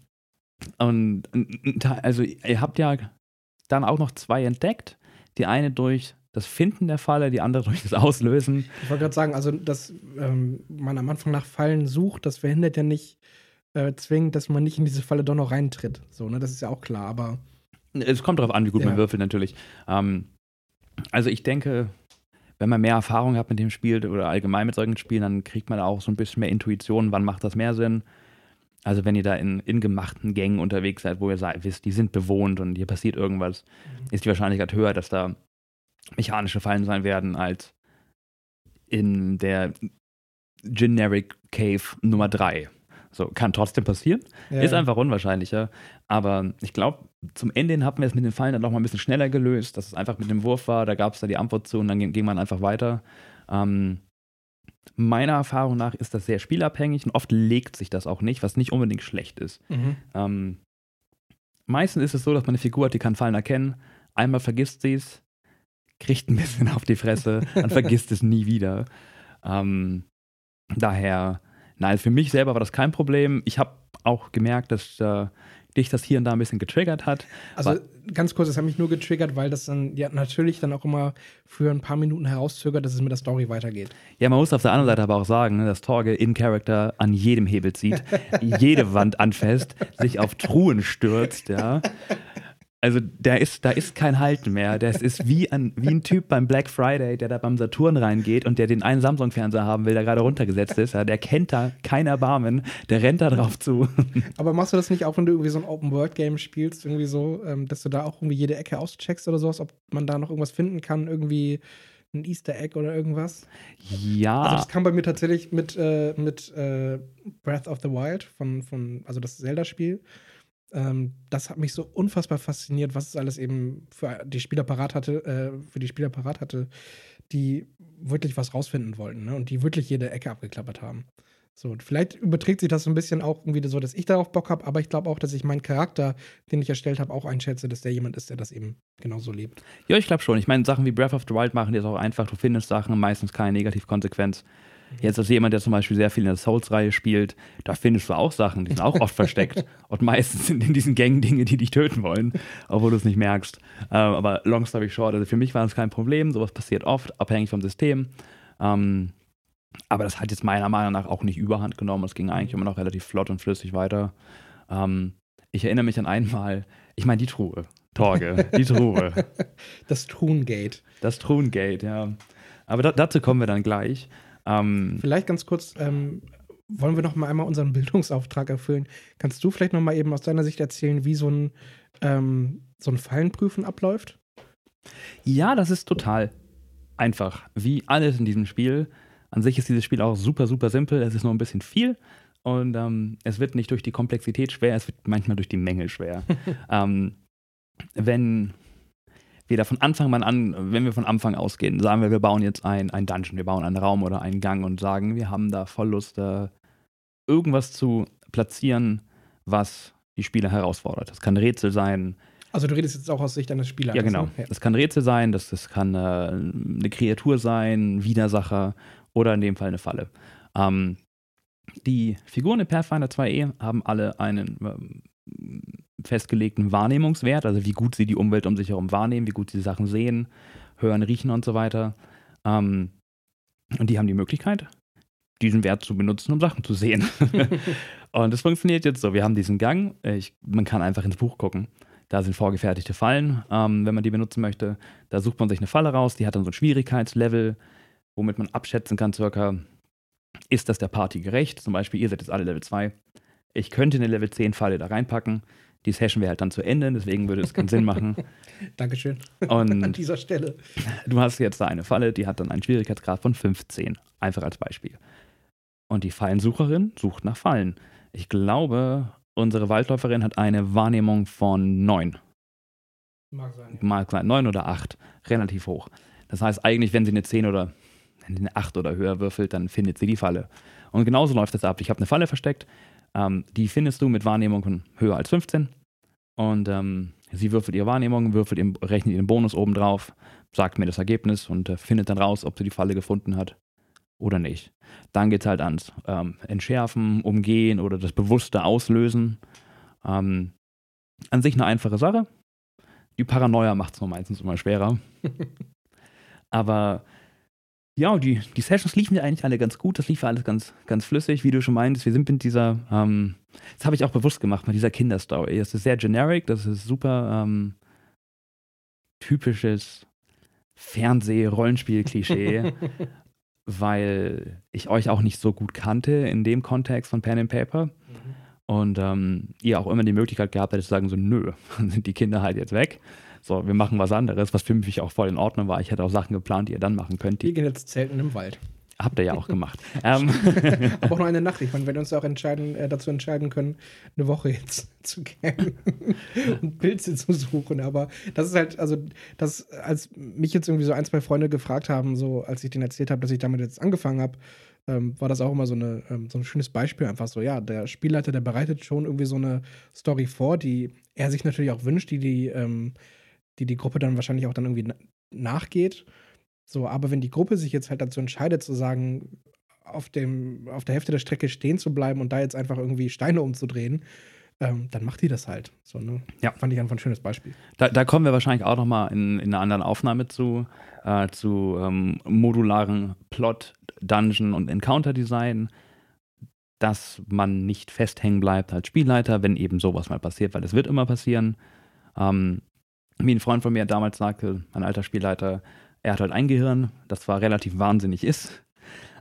und also ihr habt ja dann auch noch zwei entdeckt, die eine durch das Finden der Falle, die andere durch das Auslösen. Ich wollte gerade sagen, also dass ähm, man am Anfang nach Fallen sucht, das verhindert ja nicht äh, zwingend, dass man nicht in diese Falle doch noch reintritt. So, ne, das ist ja auch klar, aber Es kommt darauf an, wie gut Ja. man würfelt natürlich. Ähm, also ich denke, wenn man mehr Erfahrung hat mit dem Spiel oder allgemein mit solchen Spielen, dann kriegt man da auch so ein bisschen mehr Intuition, wann macht das mehr Sinn. Also wenn ihr da in, in gemachten Gängen unterwegs seid, wo ihr seid, wisst, die sind bewohnt und hier passiert irgendwas, Mhm. ist die Wahrscheinlichkeit höher, dass da mechanische Fallen sein werden, als in der Generic Cave Nummer drei. So, kann trotzdem passieren. ja, Ist einfach unwahrscheinlicher. Aber ich glaube, zum Ende hin hatten wir es mit den Fallen dann noch mal ein bisschen schneller gelöst, dass es einfach mit dem Wurf war, da gab es da die Antwort zu und dann ging, ging man einfach weiter. Ähm, meiner Erfahrung nach ist das sehr spielabhängig und oft legt sich das auch nicht, was nicht unbedingt schlecht ist. Mhm. Ähm, meistens ist es so, dass man eine Figur hat, die kann Fallen erkennen. Einmal vergisst sie es, kriegt ein bisschen auf die Fresse, dann vergisst es nie wieder. Ähm, daher, nein, für mich selber war das kein Problem. Ich habe auch gemerkt, dass äh, dich das hier und da ein bisschen getriggert hat. Also Weil- ganz kurz, das hat mich nur getriggert, weil das dann ja natürlich dann auch immer für ein paar Minuten herauszögert, dass es mit der Story weitergeht. Ja, man muss auf der anderen Seite aber auch sagen, ne, dass Torge in Character an jedem Hebel zieht, jede Wand anfasst, sich auf Truhen stürzt, ja. Also der ist, da ist kein Halten mehr. Das ist wie ein, wie ein Typ beim Black Friday, der da beim Saturn reingeht und der den einen Samsung-Fernseher haben will, der gerade runtergesetzt ist. Ja, der kennt da kein Erbarmen, der rennt da drauf zu. Aber machst du das nicht auch, wenn du irgendwie so ein Open-World-Game spielst, irgendwie so, ähm, dass du da auch irgendwie jede Ecke auscheckst oder sowas, ob man da noch irgendwas finden kann, irgendwie ein Easter Egg oder irgendwas. Ja. Also das kam bei mir tatsächlich mit, äh, mit äh, Breath of the Wild, von, von, also das Zelda-Spiel. Ähm, das hat mich so unfassbar fasziniert, was es alles eben für die Spieler parat hatte, äh, für die Spieler parat hatte, die wirklich was rausfinden wollten, ne? Und die wirklich jede Ecke abgeklappert haben. So, vielleicht überträgt sich das so ein bisschen auch irgendwie so, dass ich darauf Bock habe, aber ich glaube auch, dass ich meinen Charakter, den ich erstellt habe, auch einschätze, dass der jemand ist, der das eben genauso lebt. Ja, ich glaube schon. Ich meine, Sachen wie Breath of the Wild machen jetzt auch einfach, du findest Sachen, meistens keine Negativkonsequenz. Jetzt als jemand, der zum Beispiel sehr viel in der Souls-Reihe spielt, da findest du auch Sachen, die sind auch oft versteckt. Und meistens sind in diesen Gängen Dinge, die dich töten wollen, obwohl du es nicht merkst. Ähm, aber long story short, also für mich war das kein Problem. Sowas passiert oft, abhängig vom System. Ähm, aber das hat jetzt meiner Meinung nach auch nicht überhand genommen. Es ging eigentlich immer noch relativ flott und flüssig weiter. Ähm, ich erinnere mich an einmal, ich meine die Truhe, Torge, die Truhe. Das Truhengate. Das Truhengate, ja. Aber da, dazu kommen wir dann gleich. Ähm, vielleicht ganz kurz, ähm, wollen wir noch mal einmal unseren Bildungsauftrag erfüllen. Kannst du vielleicht noch mal eben aus deiner Sicht erzählen, wie so ein, ähm, so ein Fallenprüfen abläuft? Ja, das ist total einfach. Wie alles in diesem Spiel. An sich ist dieses Spiel auch super, super simpel. Es ist nur ein bisschen viel und ähm, es wird nicht durch die Komplexität schwer, es wird manchmal durch die Menge schwer. ähm, wenn wir da von Anfang an, wenn wir von Anfang ausgehen, sagen wir, wir bauen jetzt ein, ein Dungeon, wir bauen einen Raum oder einen Gang und sagen, wir haben da voll Lust, äh, irgendwas zu platzieren, was die Spieler herausfordert. Das kann ein Rätsel sein. Also du redest jetzt auch aus Sicht eines Spielers. Ja, genau. Ne? Ja. Das kann ein Rätsel sein, das, das kann äh, eine Kreatur sein, ein Widersacher oder in dem Fall eine Falle. Ähm, die Figuren in Pathfinder zwei e haben alle einen ähm, festgelegten Wahrnehmungswert, also wie gut sie die Umwelt um sich herum wahrnehmen, wie gut sie Sachen sehen, hören, riechen und so weiter. Ähm, und die haben die Möglichkeit, diesen Wert zu benutzen, um Sachen zu sehen. Und das funktioniert jetzt so. Wir haben diesen Gang. Ich, man kann einfach ins Buch gucken. Da sind vorgefertigte Fallen, ähm, wenn man die benutzen möchte. Da sucht man sich eine Falle raus, die hat dann so ein Schwierigkeitslevel, womit man abschätzen kann circa, ist das der Party gerecht? Zum Beispiel, ihr seid jetzt alle Level zwei. Ich könnte eine Level zehn Falle da reinpacken. Die Session wäre halt dann zu Ende, deswegen würde es keinen Sinn machen. Dankeschön. Und an dieser Stelle. Du hast jetzt da eine Falle, die hat dann einen Schwierigkeitsgrad von fünfzehn. Einfach als Beispiel. Und die Fallensucherin sucht nach Fallen. Ich glaube, unsere Waldläuferin hat eine Wahrnehmung von neun. Mag sein. Ja. Mag sein, neun oder acht. Relativ hoch. Das heißt, eigentlich, wenn sie eine zehn oder eine acht oder höher würfelt, dann findet sie die Falle. Und genauso läuft das ab. Ich habe eine Falle versteckt. Ähm, die findest du mit Wahrnehmungen höher als fünfzehn. Und ähm, sie würfelt ihre Wahrnehmung, würfelt ihren, rechnet ihren Bonus oben drauf, sagt mir das Ergebnis und äh, findet dann raus, ob sie die Falle gefunden hat oder nicht. Dann geht es halt ans ähm, Entschärfen, Umgehen oder das bewusste Auslösen. Ähm, an sich eine einfache Sache. Die Paranoia macht es nur meistens immer schwerer. Aber ja, die, die Sessions liefen ja eigentlich alle ganz gut. Das lief ja alles ganz, ganz flüssig, wie du schon meintest. Wir sind mit dieser, ähm, das habe ich auch bewusst gemacht, mit dieser Kinderstory. Das ist sehr generic, das ist super ähm, typisches Fernseh-Rollenspiel-Klischee, weil ich euch auch nicht so gut kannte in dem Kontext von Pen and Paper. Mhm. Und ähm, ihr auch immer die Möglichkeit gehabt hättet zu sagen, so nö, dann sind die Kinder halt jetzt weg. So, wir machen was anderes, was für mich auch voll in Ordnung war. Ich hätte auch Sachen geplant, die ihr dann machen könnt. Wir gehen jetzt zelten im Wald. Habt ihr ja auch gemacht. ähm. Aber auch nur eine Nacht. Ich meine, wenn wir uns auch entscheiden, äh, dazu entscheiden können, eine Woche jetzt zu gehen und Pilze zu suchen. Aber das ist halt, also, das, als mich jetzt irgendwie so ein, zwei Freunde gefragt haben, so als ich denen erzählt habe, dass ich damit jetzt angefangen habe, ähm, war das auch immer so, eine, ähm, so ein schönes Beispiel. Einfach so, ja, der Spielleiter, der bereitet schon irgendwie so eine Story vor, die er sich natürlich auch wünscht, die die, ähm, die, die Gruppe dann wahrscheinlich auch dann irgendwie na- nachgeht. So, aber wenn die Gruppe sich jetzt halt dazu entscheidet, zu sagen, auf, dem, auf der Hälfte der Strecke stehen zu bleiben und da jetzt einfach irgendwie Steine umzudrehen, ähm, dann macht die das halt. So, ne? Ja. Fand ich einfach ein schönes Beispiel. Da, da kommen wir wahrscheinlich auch nochmal in, in einer anderen Aufnahme zu, äh, zu ähm, modularen Plot, Dungeon und Encounter-Design, dass man nicht festhängen bleibt als Spielleiter, wenn eben sowas mal passiert, weil es wird immer passieren. Ähm, wie ein Freund von mir damals sagte, mein alter Spielleiter, er hat halt ein Gehirn, das zwar relativ wahnsinnig ist,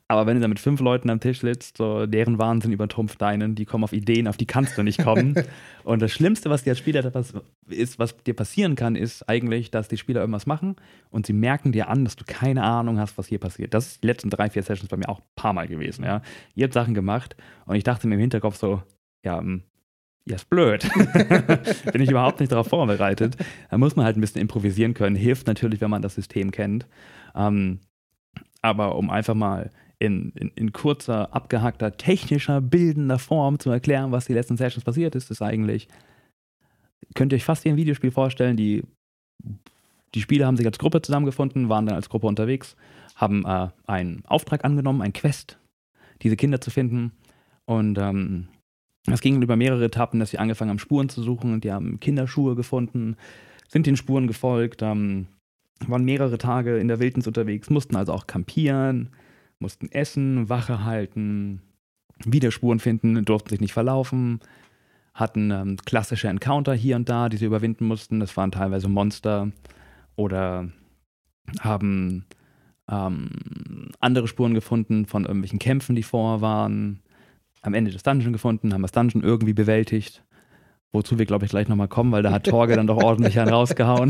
Aber wenn du da mit fünf Leuten am Tisch sitzt, so deren Wahnsinn übertrumpft deinen, die kommen auf Ideen, auf die kannst du nicht kommen. Und das Schlimmste, was dir als Spieler was ist, was dir passieren kann, ist eigentlich, dass die Spieler irgendwas machen und sie merken dir an, dass du keine Ahnung hast, was hier passiert. Das ist die letzten drei, vier Sessions bei mir auch ein paar Mal gewesen. Ja. Ihr habt Sachen gemacht und ich dachte mir im Hinterkopf so, ja, ja, ist blöd. Bin ich überhaupt nicht darauf vorbereitet. Da muss man halt ein bisschen improvisieren können. Hilft natürlich, wenn man das System kennt. Ähm, aber um einfach mal In, in, in kurzer, abgehackter, technischer, bildender Form zu erklären, was die letzten Sessions passiert ist, ist eigentlich, könnt ihr euch fast wie ein Videospiel vorstellen, die, die Spieler haben sich als Gruppe zusammengefunden, waren dann als Gruppe unterwegs, haben äh, einen Auftrag angenommen, einen Quest, diese Kinder zu finden und ähm, das ging über mehrere Etappen, dass sie angefangen haben, Spuren zu suchen und die haben Kinderschuhe gefunden, sind den Spuren gefolgt, ähm, waren mehrere Tage in der Wildnis unterwegs, mussten also auch campieren, mussten essen, Wache halten, wieder Spuren finden, durften sich nicht verlaufen, hatten ähm, klassische Encounter hier und da, die sie überwinden mussten. Das waren teilweise Monster oder haben ähm, andere Spuren gefunden von irgendwelchen Kämpfen, die vorher waren. Am Ende des Dungeon gefunden, haben das Dungeon irgendwie bewältigt. Wozu wir, glaube ich, gleich nochmal kommen, weil da hat Torge dann doch ordentlich einen rausgehauen.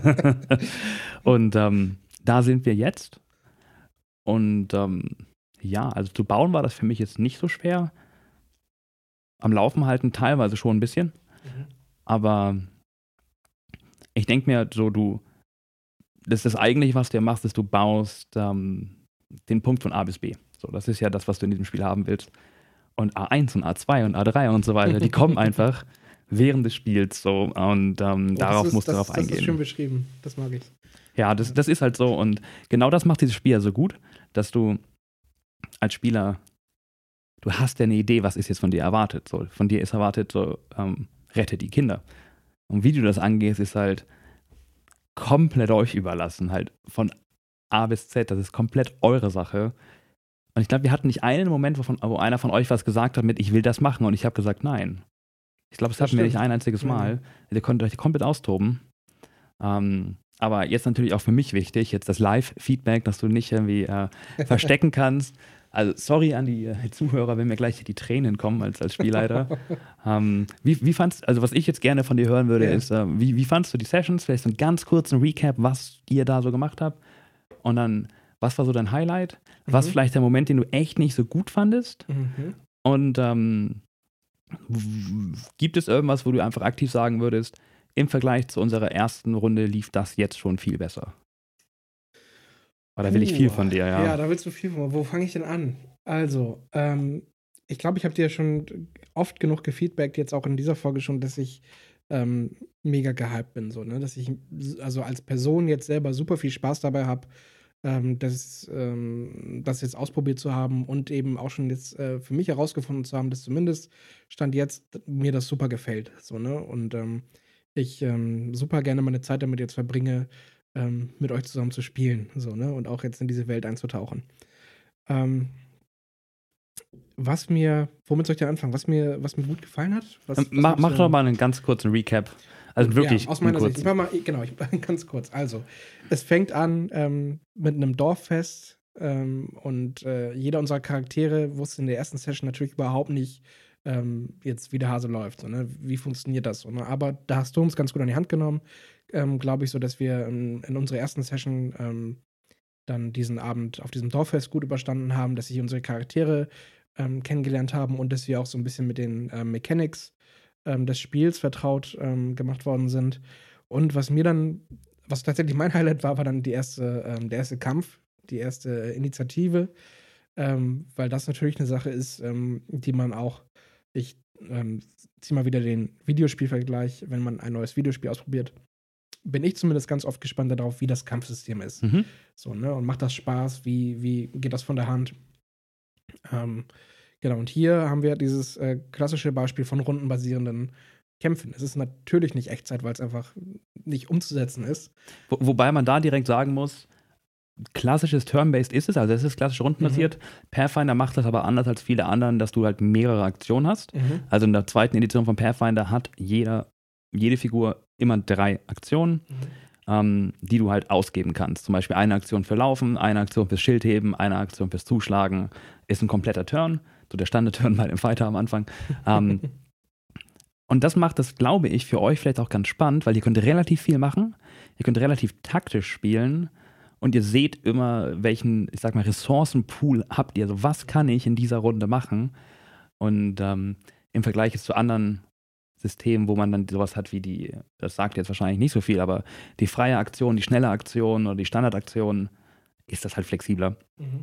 Und ähm, da sind wir jetzt. Und ähm, ja, also zu bauen war das für mich jetzt nicht so schwer. Am Laufen halten teilweise schon ein bisschen. Mhm. Aber ich denke mir so, du, das ist das eigentliche, was du machst, ist, du baust ähm, den Punkt von A bis B. So, das ist ja das, was du in diesem Spiel haben willst. Und A eins und A zwei und A drei und so weiter, die kommen einfach während des Spiels so. Und ähm, oh, darauf ist, musst du das, darauf das eingehen. Das ist schön beschrieben, das mag ich. Ja, das, das ist halt so und genau das macht dieses Spiel ja so gut, dass du als Spieler, du hast ja eine Idee, was ist jetzt von dir erwartet. So, von dir ist erwartet, so, ähm, rette die Kinder. Und wie du das angehst, ist halt komplett euch überlassen, halt von A bis Z, das ist komplett eure Sache. Und ich glaube, wir hatten nicht einen Moment, wovon, wo einer von euch was gesagt hat mit, ich will das machen und ich habe gesagt, nein. Ich glaube, das, das hatten wir nicht ein einziges Mal. Mhm. Ihr konntet euch komplett austoben. Ähm, Aber jetzt natürlich auch für mich wichtig, jetzt das Live-Feedback, dass du nicht irgendwie äh, verstecken kannst. Also sorry an die äh, Zuhörer, wenn mir gleich die Tränen kommen als, als Spielleiter. ähm, wie, wie fandst, also was ich jetzt gerne von dir hören würde, ja. ist, äh, wie, wie fandst du die Sessions? Vielleicht so einen ganz kurzen Recap, was ihr da so gemacht habt. Und dann, was war so dein Highlight? Mhm. Was vielleicht der Moment, den du echt nicht so gut fandest? Mhm. Und ähm, w- gibt es irgendwas, wo du einfach aktiv sagen würdest, im Vergleich zu unserer ersten Runde lief das jetzt schon viel besser? Oder will ich viel von dir, ja? Ja, da willst du viel von mir. Wo fange ich denn an? Also, ähm, ich glaube, ich habe dir ja schon oft genug gefeedbackt, jetzt auch in dieser Folge schon, dass ich ähm, mega gehypt bin. So, ne? Dass ich also als Person jetzt selber super viel Spaß dabei habe, ähm, das, ähm, das jetzt ausprobiert zu haben und eben auch schon jetzt äh, für mich herausgefunden zu haben, dass zumindest Stand jetzt mir das super gefällt. So, ne? Und ähm, ich ähm, super gerne meine Zeit damit jetzt verbringe, ähm, mit euch zusammen zu spielen, so, ne? Und auch jetzt in diese Welt einzutauchen. Ähm, was mir, womit soll ich denn anfangen? Was mir, was mir gut gefallen hat? Was, was mach mach so, doch mal einen ganz kurzen Recap. Also wirklich. Ja, aus meiner Sicht. Ich mach mal, genau, ich, ganz kurz. Also, es fängt an ähm, mit einem Dorffest ähm, und äh, jeder unserer Charaktere wusste in der ersten Session natürlich überhaupt nicht, ähm, jetzt wie der Hase läuft. So, ne? Wie funktioniert das? So, ne? Aber da hast du uns ganz gut an die Hand genommen, ähm, glaube ich, so, dass wir in, in unserer ersten Session ähm, dann diesen Abend auf diesem Dorffest gut überstanden haben, dass sich unsere Charaktere ähm, kennengelernt haben und dass wir auch so ein bisschen mit den ähm, Mechanics ähm, des Spiels vertraut ähm, gemacht worden sind. Und was mir dann, was tatsächlich mein Highlight war, war dann die erste, ähm, der erste Kampf, die erste Initiative, ähm, weil das natürlich eine Sache ist, ähm, die man auch, ich ähm, ziehe mal wieder den Videospielvergleich, wenn man ein neues Videospiel ausprobiert, bin ich zumindest ganz oft gespannt darauf, wie das Kampfsystem ist. Mhm. So, ne? Und macht das Spaß? Wie, wie geht das von der Hand? Ähm, genau, und hier haben wir dieses äh, klassische Beispiel von rundenbasierenden Kämpfen. Es ist natürlich nicht Echtzeit, weil es einfach nicht umzusetzen ist. Wo, wobei man da direkt sagen muss, klassisches Turn-Based ist es, also es ist klassisch rundenbasiert. Mhm. Pathfinder macht das aber anders als viele anderen, dass du halt mehrere Aktionen hast. Mhm. Also in der zweiten Edition von Pathfinder hat jeder, jede Figur immer drei Aktionen. Mhm. ähm, die du halt ausgeben kannst. Zum Beispiel eine Aktion für Laufen, eine Aktion fürs Schildheben, eine Aktion fürs Zuschlagen. Ist ein kompletter Turn, so der Standard-Turn bei dem Fighter am Anfang. ähm, und das macht das, glaube ich, für euch vielleicht auch ganz spannend, weil ihr könnt relativ viel machen, ihr könnt relativ taktisch spielen und ihr seht immer, welchen, ich sag mal, Ressourcenpool habt ihr. Also was kann ich in dieser Runde machen? Und ähm, im Vergleich zu anderen Systemen, wo man dann sowas hat wie die, das sagt jetzt wahrscheinlich nicht so viel, aber die freie Aktion, die schnelle Aktion oder die Standardaktion, ist das halt flexibler. Mhm.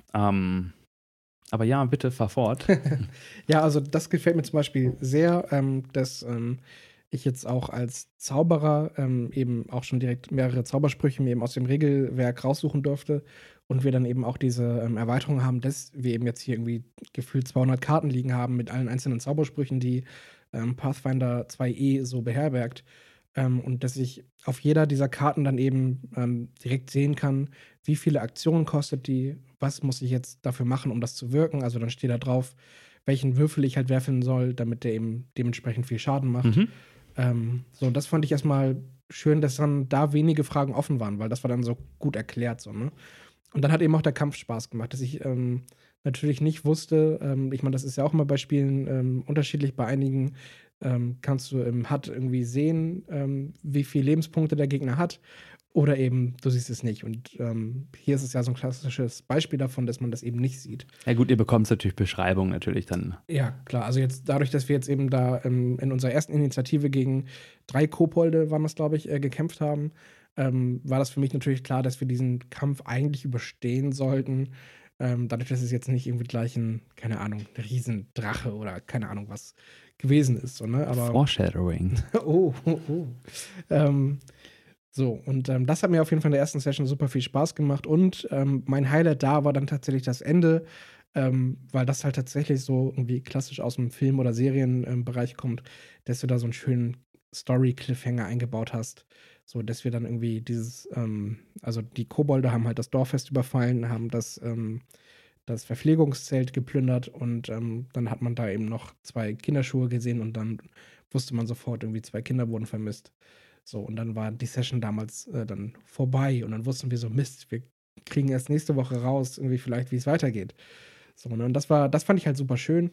Ähm, aber ja, bitte fahr fort. Ja, also das gefällt mir zum Beispiel sehr, ähm, dass ähm, ich jetzt auch als Zauberer ähm, eben auch schon direkt mehrere Zaubersprüche mir eben aus dem Regelwerk raussuchen durfte und wir dann eben auch diese ähm, Erweiterung haben, dass wir eben jetzt hier irgendwie gefühlt zweihundert Karten liegen haben mit allen einzelnen Zaubersprüchen, die ähm, Pathfinder zwei e so beherbergt. Ähm, und dass ich auf jeder dieser Karten dann eben ähm, direkt sehen kann, wie viele Aktionen kostet die, was muss ich jetzt dafür machen, um das zu wirken. Also dann steht da drauf, welchen Würfel ich halt werfen soll, damit der eben dementsprechend viel Schaden macht. Mhm. Ähm, so, das fand ich erstmal schön, dass dann da wenige Fragen offen waren, weil das war dann so gut erklärt. So, ne? Und dann hat eben auch der Kampf Spaß gemacht, dass ich ähm, natürlich nicht wusste, ähm, ich meine, das ist ja auch immer bei Spielen ähm, unterschiedlich, bei einigen ähm, kannst du im H U D irgendwie sehen, ähm, wie viele Lebenspunkte der Gegner hat oder eben du siehst es nicht. Und ähm, hier ist es ja so ein klassisches Beispiel davon, dass man das eben nicht sieht. Ja gut, ihr bekommt natürlich Beschreibung natürlich dann. Ja, klar. Also jetzt dadurch, dass wir jetzt eben da ähm, in unserer ersten Initiative gegen drei Kobolde, waren das glaube ich, äh, gekämpft haben, ähm, war das für mich natürlich klar, dass wir diesen Kampf eigentlich überstehen sollten. Ähm, dadurch, dass es jetzt nicht irgendwie gleich ein, keine Ahnung, ein Riesendrache oder keine Ahnung was gewesen ist. So, ne? Aber, Foreshadowing. oh, oh, oh. Ähm, so, und ähm, das hat mir auf jeden Fall in der ersten Session super viel Spaß gemacht. Und ähm, mein Highlight da war dann tatsächlich das Ende, ähm, weil das halt tatsächlich so irgendwie klassisch aus dem Film- oder Serienbereich ähm, kommt, dass du da so einen schönen Story-Cliffhanger eingebaut hast. So, dass wir dann irgendwie dieses, ähm, also die Kobolde haben halt das Dorffest überfallen, haben das, ähm, das Verpflegungszelt geplündert und ähm, dann hat man da eben noch zwei Kinderschuhe gesehen und dann wusste man sofort, irgendwie zwei Kinder wurden vermisst. So, und dann war die Session damals äh, dann vorbei und dann wussten wir so, Mist, wir kriegen erst nächste Woche raus, irgendwie vielleicht, wie es weitergeht. So, ne? Und das war, das fand ich halt super schön.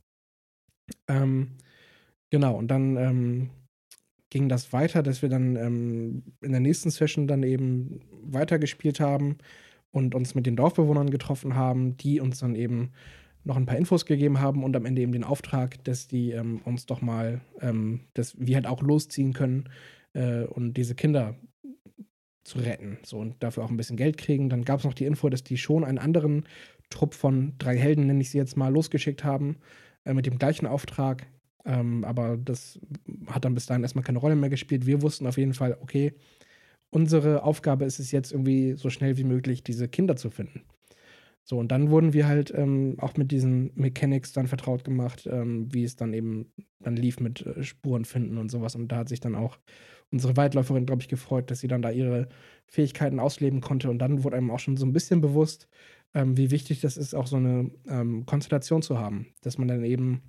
Ähm, genau, und dann ähm, ging das weiter, dass wir dann ähm, in der nächsten Session dann eben weitergespielt haben und uns mit den Dorfbewohnern getroffen haben, die uns dann eben noch ein paar Infos gegeben haben und am Ende eben den Auftrag, dass die ähm, uns doch mal, ähm, dass wir halt auch losziehen können äh, und diese Kinder zu retten. So, und dafür auch ein bisschen Geld kriegen. Dann gab es noch die Info, dass die schon einen anderen Trupp von drei Helden, nenne ich sie jetzt mal, losgeschickt haben, äh, mit dem gleichen Auftrag. Ähm, aber das hat dann bis dahin erstmal keine Rolle mehr gespielt. Wir wussten auf jeden Fall, okay, unsere Aufgabe ist es jetzt irgendwie so schnell wie möglich, diese Kinder zu finden. So, und dann wurden wir halt ähm, auch mit diesen Mechanics dann vertraut gemacht, ähm, wie es dann eben dann lief mit äh, Spuren finden und sowas. Und da hat sich dann auch unsere Weitläuferin, glaube ich, gefreut, dass sie dann da ihre Fähigkeiten ausleben konnte. Und dann wurde einem auch schon so ein bisschen bewusst, ähm, wie wichtig das ist, auch so eine ähm, Konstellation zu haben. Dass man dann eben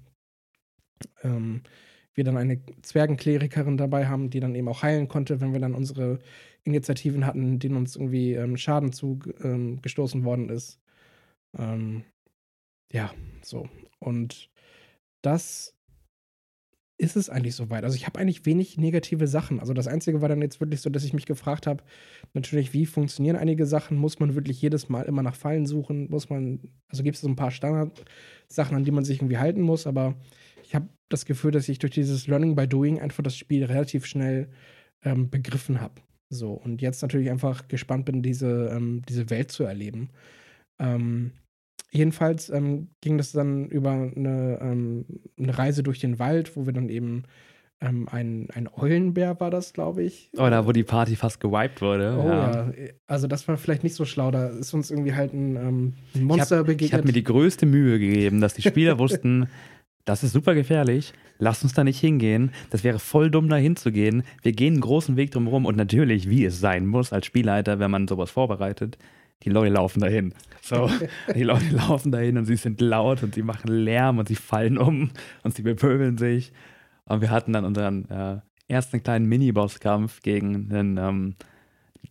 ähm, wir dann eine Zwergenklerikerin dabei haben, die dann eben auch heilen konnte, wenn wir dann unsere Initiativen hatten, denen uns irgendwie ähm, Schaden zugestoßen ähm, worden ist. Ähm, ja, so. Und das ist es eigentlich soweit. Also ich habe eigentlich wenig negative Sachen. Also das Einzige war dann jetzt wirklich so, dass ich mich gefragt habe, natürlich, wie funktionieren einige Sachen? Muss man wirklich jedes Mal immer nach Fallen suchen? Muss man, also gibt es so ein paar Standard-Sachen, an die man sich irgendwie halten muss, aber ich habe das Gefühl, dass ich durch dieses Learning by Doing einfach das Spiel relativ schnell ähm, begriffen habe. So, und jetzt natürlich einfach gespannt bin, diese, ähm, diese Welt zu erleben. Ähm, jedenfalls ähm, ging das dann über eine, ähm, eine Reise durch den Wald, wo wir dann eben ähm, ein, ein Eulenbär war das, glaube ich. Oh, da wo die Party fast gewiped wurde. Oh ja. ja, also das war vielleicht nicht so schlau, da ist uns irgendwie halt ein, ähm, ein Monster ich hab, begegnet. Ich habe mir die größte Mühe gegeben, dass die Spieler wussten, das ist super gefährlich, lasst uns da nicht hingehen, das wäre voll dumm, da hinzugehen. Wir gehen einen großen Weg drumherum und natürlich, wie es sein muss als Spielleiter, wenn man sowas vorbereitet, die Leute laufen dahin. So, die Leute laufen dahin und sie sind laut und sie machen Lärm und sie fallen um und sie bepöbeln sich. Und wir hatten dann unseren äh, ersten kleinen Mini-Bosskampf gegen einen, ähm,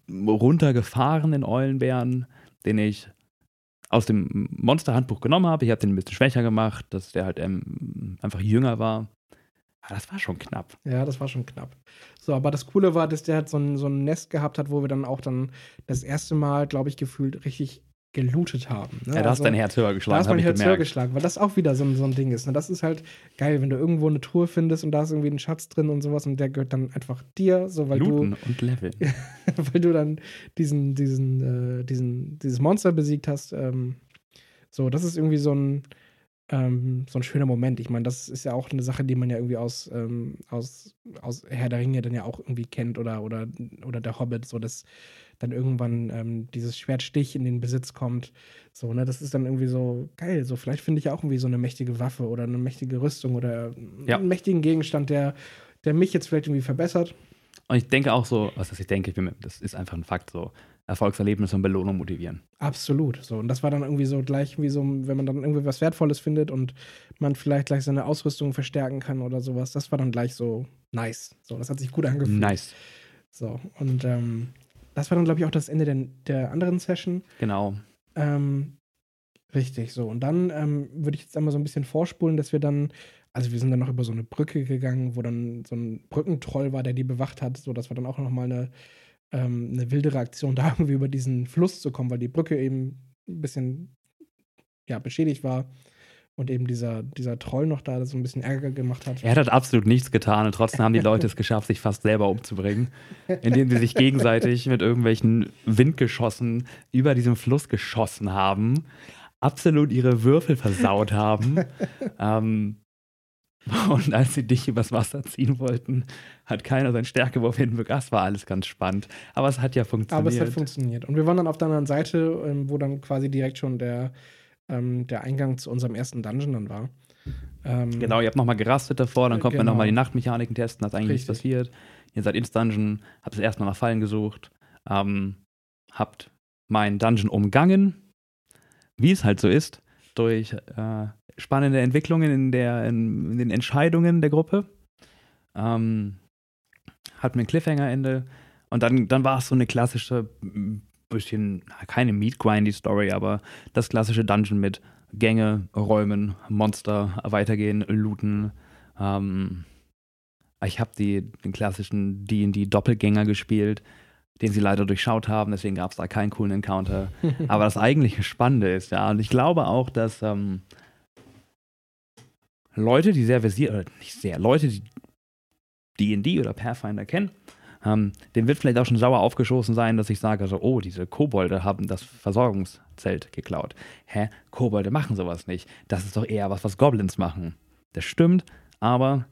runtergefahrenen Eulenbären, den ich aus dem Monsterhandbuch genommen habe. Ich habe den ein bisschen schwächer gemacht, dass der halt ähm, einfach jünger war. Aber das war schon knapp. Ja, das war schon knapp. So, aber das Coole war, dass der halt so ein, so ein Nest gehabt hat, wo wir dann auch dann das erste Mal, glaube ich, gefühlt richtig gelootet haben. Ne? Ja, da hast also, dein Herz höher geschlagen, da hast mein habe ich Herz höher gemerkt. geschlagen, weil das auch wieder so ein, so ein Ding ist. Ne? Das ist halt geil, wenn du irgendwo eine Truhe findest und da ist irgendwie ein Schatz drin und sowas und der gehört dann einfach dir, so weil Looten du und Leveln. weil du dann diesen, diesen, äh, diesen, dieses Monster besiegt hast. Ähm, so, das ist irgendwie so ein, ähm, so ein schöner Moment. Ich meine, das ist ja auch eine Sache, die man ja irgendwie aus, ähm, aus, aus Herr der Ringe dann ja auch irgendwie kennt oder, oder, oder der Hobbit, so dass dann irgendwann ähm, dieses Schwertstich in den Besitz kommt. So, ne, das ist dann irgendwie so geil. So, vielleicht finde ich auch irgendwie so eine mächtige Waffe oder eine mächtige Rüstung oder Ja. einen mächtigen Gegenstand, der, der mich jetzt vielleicht irgendwie verbessert. Und ich denke auch so, was heißt ich denke, ich bin, das ist einfach ein Fakt so, Erfolgserlebnisse und Belohnung motivieren. Absolut. So, und das war dann irgendwie so gleich wie so, wenn man dann irgendwie was Wertvolles findet und man vielleicht gleich seine Ausrüstung verstärken kann oder sowas. Das war dann gleich so nice. So, das hat sich gut angefühlt. Nice. So, und ähm, das war dann, glaube ich, auch das Ende der, der anderen Session. Genau. Ähm, richtig, so. Und dann ähm, würde ich jetzt einmal so ein bisschen vorspulen, dass wir dann, also wir sind dann noch über so eine Brücke gegangen, wo dann so ein Brückentroll war, der die bewacht hat. So, das war dann auch nochmal eine, ähm, eine wilde Reaktion, da irgendwie über diesen Fluss zu kommen, weil die Brücke eben ein bisschen, ja, beschädigt war. Und eben dieser, dieser Troll noch da so ein bisschen Ärger gemacht hat. Er hat absolut nichts getan und trotzdem haben die Leute es geschafft, sich fast selber umzubringen, indem sie sich gegenseitig mit irgendwelchen Windgeschossen über diesem Fluss geschossen haben, absolut ihre Würfel versaut haben. ähm, und als sie dich übers Wasser ziehen wollten, hat keiner seinen Stärkewurf hinbekommen. Das war alles ganz spannend. Aber es hat ja funktioniert. Aber es hat funktioniert. Und wir waren dann auf der anderen Seite, ähm, wo dann quasi direkt schon der ähm, der Eingang zu unserem ersten Dungeon dann war. Ähm, Genau, ihr habt nochmal gerastet davor, dann kommt genau. man nochmal die Nachtmechaniken testen, hat eigentlich Richtig. nichts passiert. Ihr seid ins Dungeon, habt das erste Mal nach Fallen gesucht, ähm, habt mein Dungeon umgangen, wie es halt so ist, durch äh, spannende Entwicklungen in, der, in, in den Entscheidungen der Gruppe. Ähm, hat mir ein Cliffhanger-Ende und dann, dann war es so eine klassische bisschen, keine Meat-Grindy-Story, aber das klassische Dungeon mit Gänge, Räumen, Monster, weitergehen, looten. Ähm, ich habe den klassischen D und D-Doppelgänger gespielt, den sie leider durchschaut haben, deswegen gab es da keinen coolen Encounter. Aber das eigentliche Spannende ist, ja, und ich glaube auch, dass ähm, Leute, die sehr versiert, oder nicht sehr, Leute, die D und D oder Pathfinder kennen, Ähm, dem wird vielleicht auch schon sauer aufgeschossen sein, dass ich sage, also, oh, diese Kobolde haben das Versorgungszelt geklaut. Hä? Kobolde machen sowas nicht. Das ist doch eher was, was Goblins machen. Das stimmt, aber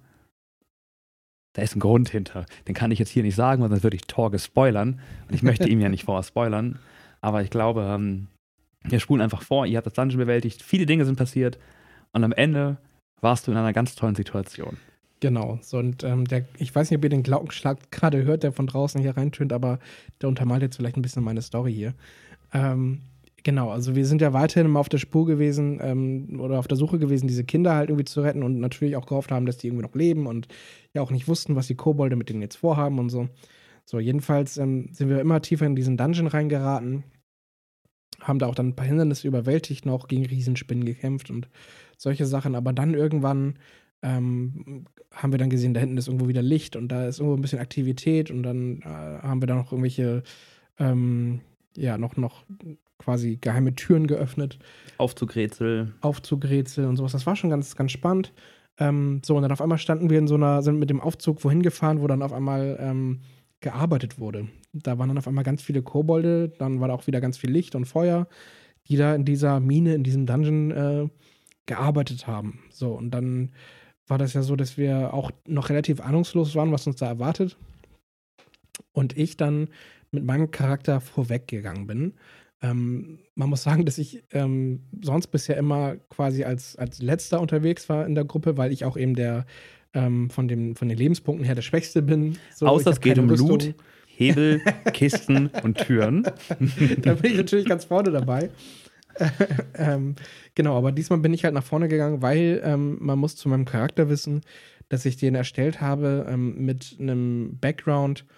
da ist ein Grund hinter. Den kann ich jetzt hier nicht sagen, weil sonst würde ich Torge spoilern. Und ich möchte ihm ja nicht vorher spoilern. Aber ich glaube, ähm, wir spulen einfach vor, ihr habt das Dungeon bewältigt, viele Dinge sind passiert und am Ende warst du in einer ganz tollen Situation. Genau, so und ähm, der, ich weiß nicht, ob ihr den Glockenschlag gerade hört, der von draußen hier reintönt, aber der untermalt jetzt vielleicht ein bisschen meine Story hier. Ähm, genau, also wir sind ja weiterhin immer auf der Spur gewesen ähm, oder auf der Suche gewesen, diese Kinder halt irgendwie zu retten und natürlich auch gehofft haben, dass die irgendwie noch leben und ja auch nicht wussten, was die Kobolde mit denen jetzt vorhaben und so. So, jedenfalls ähm, sind wir immer tiefer in diesen Dungeon reingeraten, haben da auch dann ein paar Hindernisse überwältigt, noch gegen Riesenspinnen gekämpft und solche Sachen, aber dann irgendwann Ähm, haben wir dann gesehen, da hinten ist irgendwo wieder Licht und da ist irgendwo ein bisschen Aktivität und dann äh, haben wir da noch irgendwelche, ähm, ja, noch, noch quasi geheime Türen geöffnet. Aufzugrätsel. Aufzugrätsel und sowas. Das war schon ganz, ganz spannend. Ähm, so, und dann auf einmal standen wir in so einer, sind mit dem Aufzug wohin gefahren, wo dann auf einmal ähm, gearbeitet wurde. Da waren dann auf einmal ganz viele Kobolde, dann war da auch wieder ganz viel Licht und Feuer, die da in dieser Mine, in diesem Dungeon äh, gearbeitet haben. So, und dann war das ja so, dass wir auch noch relativ ahnungslos waren, was uns da erwartet. Und ich dann mit meinem Charakter vorweggegangen bin. Ähm, man muss sagen, dass ich ähm, sonst bisher immer quasi als, als Letzter unterwegs war in der Gruppe, weil ich auch eben der ähm, von, dem, von den Lebenspunkten her der Schwächste bin. So, Außer es geht um Rüstung. Loot, Hebel, Kisten und Türen. Da bin ich natürlich ganz vorne dabei. ähm, genau, aber diesmal bin ich halt nach vorne gegangen, weil ähm, man muss zu meinem Charakter wissen, dass ich den erstellt habe ähm, mit einem Background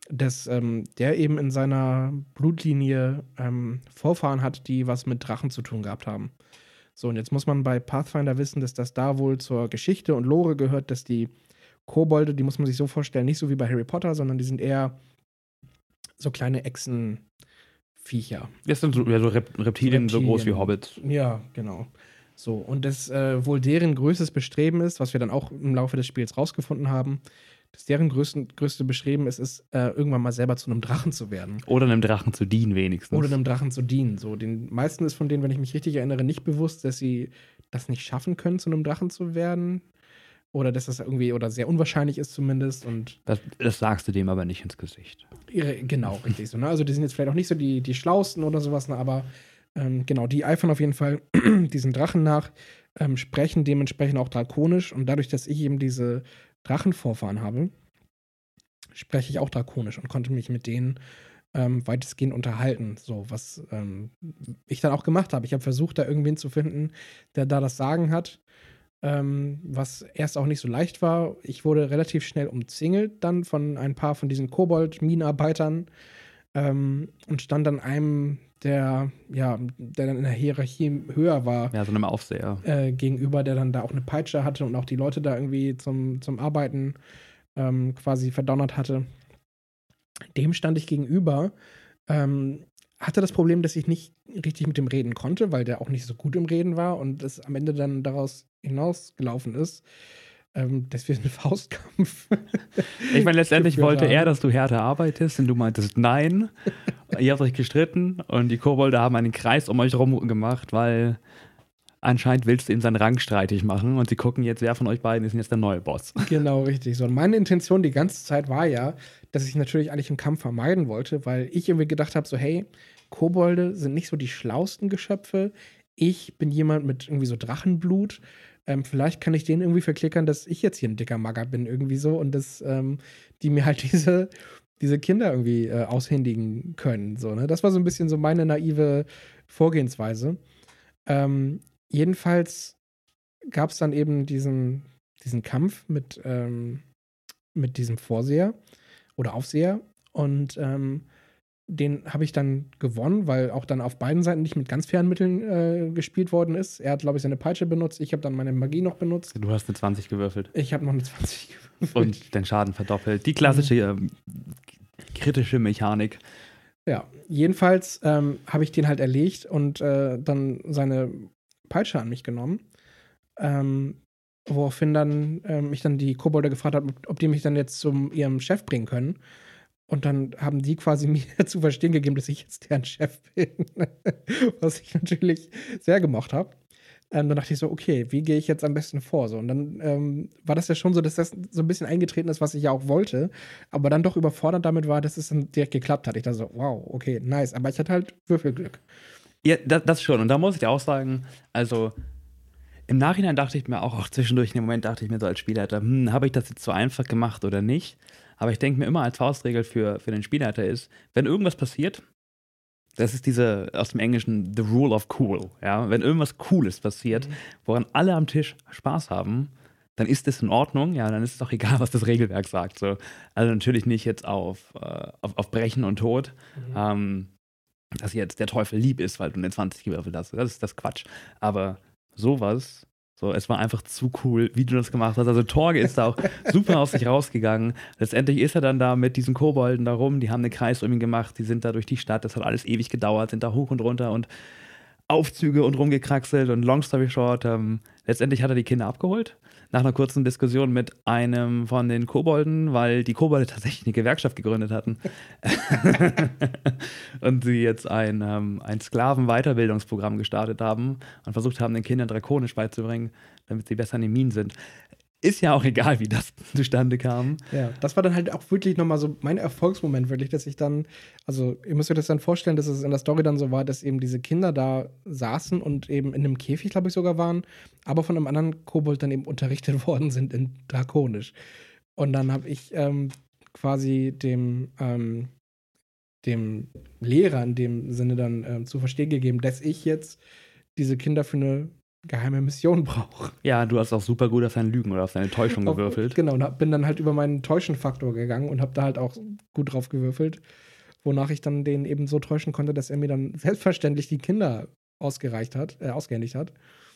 dass ähm, der eben in seiner Blutlinie ähm, Vorfahren hat, die was mit Drachen zu tun gehabt haben. So, und jetzt muss man bei Pathfinder wissen, dass das da wohl zur Geschichte und Lore gehört, dass die Kobolde, die muss man sich so vorstellen, nicht so wie bei Harry Potter, sondern die sind eher so kleine Echsenviecher. Das sind so, ja, so Rep- Reptilien, Reptilien, so groß wie Hobbits. Ja, genau. So, und das äh, wohl deren größtes Bestreben ist, was wir dann auch im Laufe des Spiels rausgefunden haben, dass deren größten, größte Bestreben ist, ist äh, irgendwann mal selber zu einem Drachen zu werden. Oder einem Drachen zu dienen wenigstens. Oder einem Drachen zu dienen. So, den meisten ist von denen, wenn ich mich richtig erinnere, nicht bewusst, dass sie das nicht schaffen können, zu einem Drachen zu werden. Oder dass das irgendwie, oder sehr unwahrscheinlich ist zumindest. Und das, das sagst du dem aber nicht ins Gesicht. Ihre, genau, richtig so. Ne? Also die sind jetzt vielleicht auch nicht so die, die Schlausten oder sowas, ne? Aber ähm, genau, die eifern auf jeden Fall diesen Drachen nach, ähm, sprechen dementsprechend auch drakonisch. Und dadurch, dass ich eben diese Drachenvorfahren habe, spreche ich auch drakonisch und konnte mich mit denen ähm, weitestgehend unterhalten. So, was ähm, ich dann auch gemacht habe. Ich habe versucht, da irgendwen zu finden, der da das Sagen hat. Ähm, was erst auch nicht so leicht war. Ich wurde relativ schnell umzingelt dann von ein paar von diesen Kobold-Minenarbeitern ähm, und stand dann einem, der, ja, der dann in der Hierarchie höher war. Ja, so einem Aufseher. Äh, gegenüber, der dann da auch eine Peitsche hatte und auch die Leute da irgendwie zum, zum Arbeiten ähm, quasi verdonnert hatte. Dem stand ich gegenüber. Ähm, hatte das Problem, dass ich nicht richtig mit dem reden konnte, weil der auch nicht so gut im Reden war und es am Ende dann daraus hinausgelaufen ist, ähm, dass wir einen Faustkampf Ich meine, letztendlich wollte haben. er, dass du härter arbeitest und du meintest nein. Ihr habt euch gestritten und die Kobolde haben einen Kreis um euch rum gemacht, weil anscheinend willst du ihm seinen Rang streitig machen und sie gucken jetzt, wer von euch beiden ist denn jetzt der neue Boss. Genau, richtig. So, und meine Intention die ganze Zeit war ja, dass ich natürlich eigentlich einen Kampf vermeiden wollte, weil ich irgendwie gedacht habe, so hey, Kobolde sind nicht so die schlausten Geschöpfe. Ich bin jemand mit irgendwie so Drachenblut. Ähm, vielleicht kann ich denen irgendwie verklickern, dass ich jetzt hier ein dicker Magger bin irgendwie so und dass ähm, die mir halt diese, diese Kinder irgendwie äh, aushändigen können. So, ne? Das war so ein bisschen so meine naive Vorgehensweise. Ähm, jedenfalls gab es dann eben diesen, diesen Kampf mit, ähm, mit diesem Vorseher oder Aufseher und ähm, den habe ich dann gewonnen, weil auch dann auf beiden Seiten nicht mit ganz fairen Mitteln äh, gespielt worden ist. Er hat, glaube ich, seine Peitsche benutzt. Ich habe dann meine Magie noch benutzt. Du hast eine zwanzig gewürfelt. Ich habe noch eine zwanzig gewürfelt. Und den Schaden verdoppelt. Die klassische ähm, kritische Mechanik. Ja, jedenfalls ähm, habe ich den halt erlegt und äh, dann seine Peitsche an mich genommen. Ähm, woraufhin dann äh, mich dann die Kobolde gefragt hat, ob, ob die mich dann jetzt zu ihrem Chef bringen können. Und dann haben die quasi mir zu verstehen gegeben, dass ich jetzt deren Chef bin. Was ich natürlich sehr gemocht habe. Ähm, dann dachte ich so, okay, wie gehe ich jetzt am besten vor? So, und dann ähm, war das ja schon so, dass das so ein bisschen eingetreten ist, was ich ja auch wollte. Aber dann doch überfordert damit war, dass es dann direkt geklappt hat. Ich dachte so, wow, okay, nice. Aber ich hatte halt Würfelglück. Ja, das, das schon. Und da muss ich auch sagen, also im Nachhinein dachte ich mir auch, auch zwischendurch in dem Moment dachte ich mir so als Spielleiter, hm, habe ich das jetzt so einfach gemacht oder nicht? Aber ich denke mir immer als Faustregel für, für den Spielleiter ist, wenn irgendwas passiert, das ist diese aus dem Englischen the rule of cool, ja, wenn irgendwas Cooles passiert, mhm. woran alle am Tisch Spaß haben, dann ist das in Ordnung, ja, dann ist es auch egal, was das Regelwerk sagt, so. Also natürlich nicht jetzt auf, äh, auf, auf Brechen und Tod, mhm. ähm, dass jetzt der Teufel lieb ist, weil du eine zwanzig gewürfelt hast, das ist das Quatsch, aber sowas, so, es war einfach zu cool, wie du das gemacht hast. Also Torge ist da auch super aus sich rausgegangen. Letztendlich ist er dann da mit diesen Kobolden da rum, die haben einen Kreis um ihn gemacht, die sind da durch die Stadt, das hat alles ewig gedauert, sind da hoch und runter und Aufzüge und rumgekraxelt und long story short, ähm, letztendlich hat er die Kinder abgeholt. Nach einer kurzen Diskussion mit einem von den Kobolden, weil die Kobolde tatsächlich eine Gewerkschaft gegründet hatten. Und sie jetzt ein, ähm, ein Sklaven-Weiterbildungsprogramm gestartet haben und versucht haben, den Kindern drakonisch beizubringen, damit sie besser in den Minen sind. Ist ja auch egal, wie das zustande kam. Ja, das war dann halt auch wirklich nochmal so mein Erfolgsmoment, wirklich, dass ich dann, also ihr müsst euch das dann vorstellen, dass es in der Story dann so war, dass eben diese Kinder da saßen und eben in einem Käfig, glaube ich, sogar waren, aber von einem anderen Kobold dann eben unterrichtet worden sind in Drakonisch. Und dann habe ich ähm, quasi dem, ähm, dem Lehrer in dem Sinne dann ähm, zu verstehen gegeben, dass ich jetzt diese Kinder für eine geheime Mission brauche. Ja, du hast auch super gut auf deine Lügen oder auf deine Täuschung Auf- gewürfelt. Genau, und hab, bin dann halt über meinen Täuschenfaktor gegangen und habe da halt auch gut drauf gewürfelt, wonach ich dann den eben so täuschen konnte, dass er mir dann selbstverständlich die Kinder ausgereicht hat, äh, ausgehändigt hat.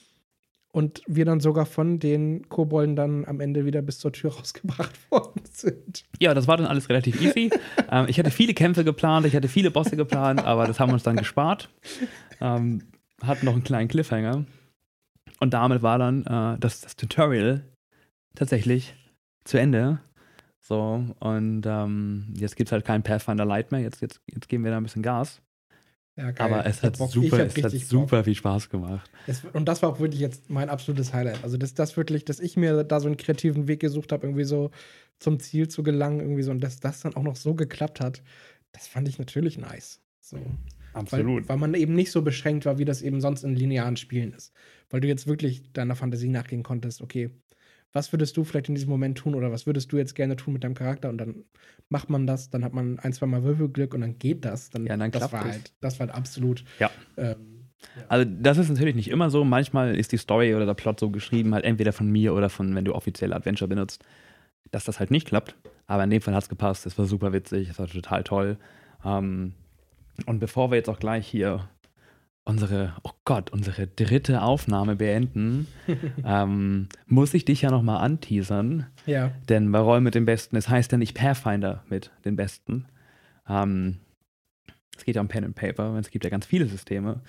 Und wir dann sogar von den Kobolden dann am Ende wieder bis zur Tür rausgebracht worden sind. Ja, das war dann alles relativ easy. ähm, ich hatte viele Kämpfe geplant, ich hatte viele Bosse geplant, aber das haben wir uns dann gespart. Ähm, hatten noch einen kleinen Cliffhanger. Und damit war dann äh, das, das Tutorial tatsächlich zu Ende. So, und ähm, jetzt gibt es halt keinen Pathfinder Light mehr. Jetzt, jetzt, jetzt geben wir da ein bisschen Gas. Ja, geil. Aber es Ich hat hab Bock. Ich super, hab es hat richtig super Bock. viel Spaß gemacht. Es, und das war auch wirklich jetzt mein absolutes Highlight. Also, dass das wirklich, dass ich mir da so einen kreativen Weg gesucht habe, irgendwie so zum Ziel zu gelangen, irgendwie so, und dass das dann auch noch so geklappt hat, das fand ich natürlich nice. So. Weil, weil man eben nicht so beschränkt war, wie das eben sonst in linearen Spielen ist. Weil du jetzt wirklich deiner Fantasie nachgehen konntest, okay, was würdest du vielleicht in diesem Moment tun oder was würdest du jetzt gerne tun mit deinem Charakter? Und dann macht man das, dann hat man ein, zwei Mal Würfelglück und dann geht das. Dann, Ja, dann das klappt war es. halt, das war halt absolut. Ja. Ähm, Also das ist natürlich nicht immer so. Manchmal ist die Story oder der Plot so geschrieben, halt entweder von mir oder von, wenn du offiziell Adventure benutzt, dass das halt nicht klappt. Aber in dem Fall hat es gepasst. Es war super witzig, es war total toll. Ähm, und bevor wir jetzt auch gleich hier unsere, oh Gott, unsere dritte Aufnahme beenden, ähm, muss ich dich ja nochmal anteasern. ja. Denn bei Roll mit dem Besten, es heißt ja nicht Pathfinder mit den Besten. Ähm, es geht ja um Pen and Paper, es gibt ja ganz viele Systeme.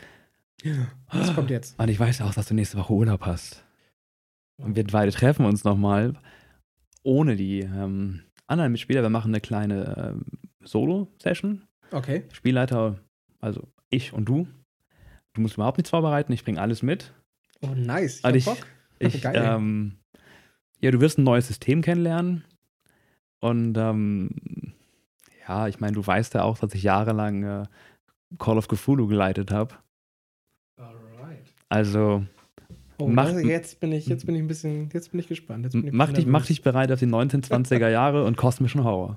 Was kommt jetzt? Und ich weiß auch, dass du nächste Woche Urlaub hast. Und wir beide treffen uns nochmal ohne die ähm, anderen Mitspieler. Wir machen eine kleine ähm, Solo-Session. Okay. Spielleiter, also ich und du. Du musst überhaupt nichts vorbereiten, ich bringe alles mit. Oh, nice. Ich Und hab ich, Bock. ich Geil. ähm, ja, du wirst ein neues System kennenlernen. Und ähm, ja, ich meine, du weißt ja auch, dass ich jahrelang äh, Call of Cthulhu geleitet habe. Alright. Also Oh, Mach- also jetzt bin ich, jetzt bin ich ein bisschen, jetzt bin ich gespannt. Jetzt bin ich ein mach bisschen dich, mach nervös. dich bereit auf die neunzehnhundertzwanziger Jahre und kosmischen Horror.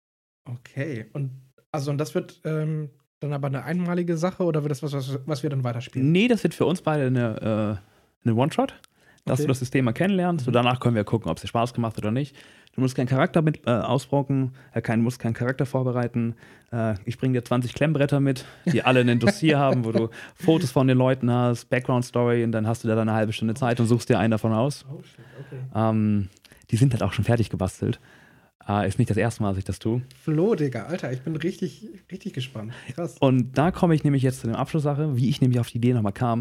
Okay. Und also und das wird ähm, dann aber eine einmalige Sache oder wird das was, was, was wir dann weiterspielen? Nee, das wird für uns beide eine, äh, eine One-Shot, dass Okay. du das System mal kennenlernst. Und danach können wir gucken, ob es dir Spaß gemacht hat oder nicht. Du musst keinen Charakter mit äh, ausbrocken, äh, kein, musst keinen Charakter vorbereiten. Äh, ich bringe dir zwanzig Klemmbretter mit, die alle ein Dossier haben, wo du Fotos von den Leuten hast, Background-Story, und dann hast du da eine halbe Stunde Zeit und suchst dir einen davon aus. Oh shit, okay. Ähm, die sind halt auch schon fertig gebastelt. Äh, ist nicht das erste Mal, dass ich das tue. Flo, Digga, Alter, ich bin richtig, richtig gespannt. Krass. Und da komme ich nämlich jetzt zu der Abschlusssache, wie ich nämlich auf die Idee nochmal kam.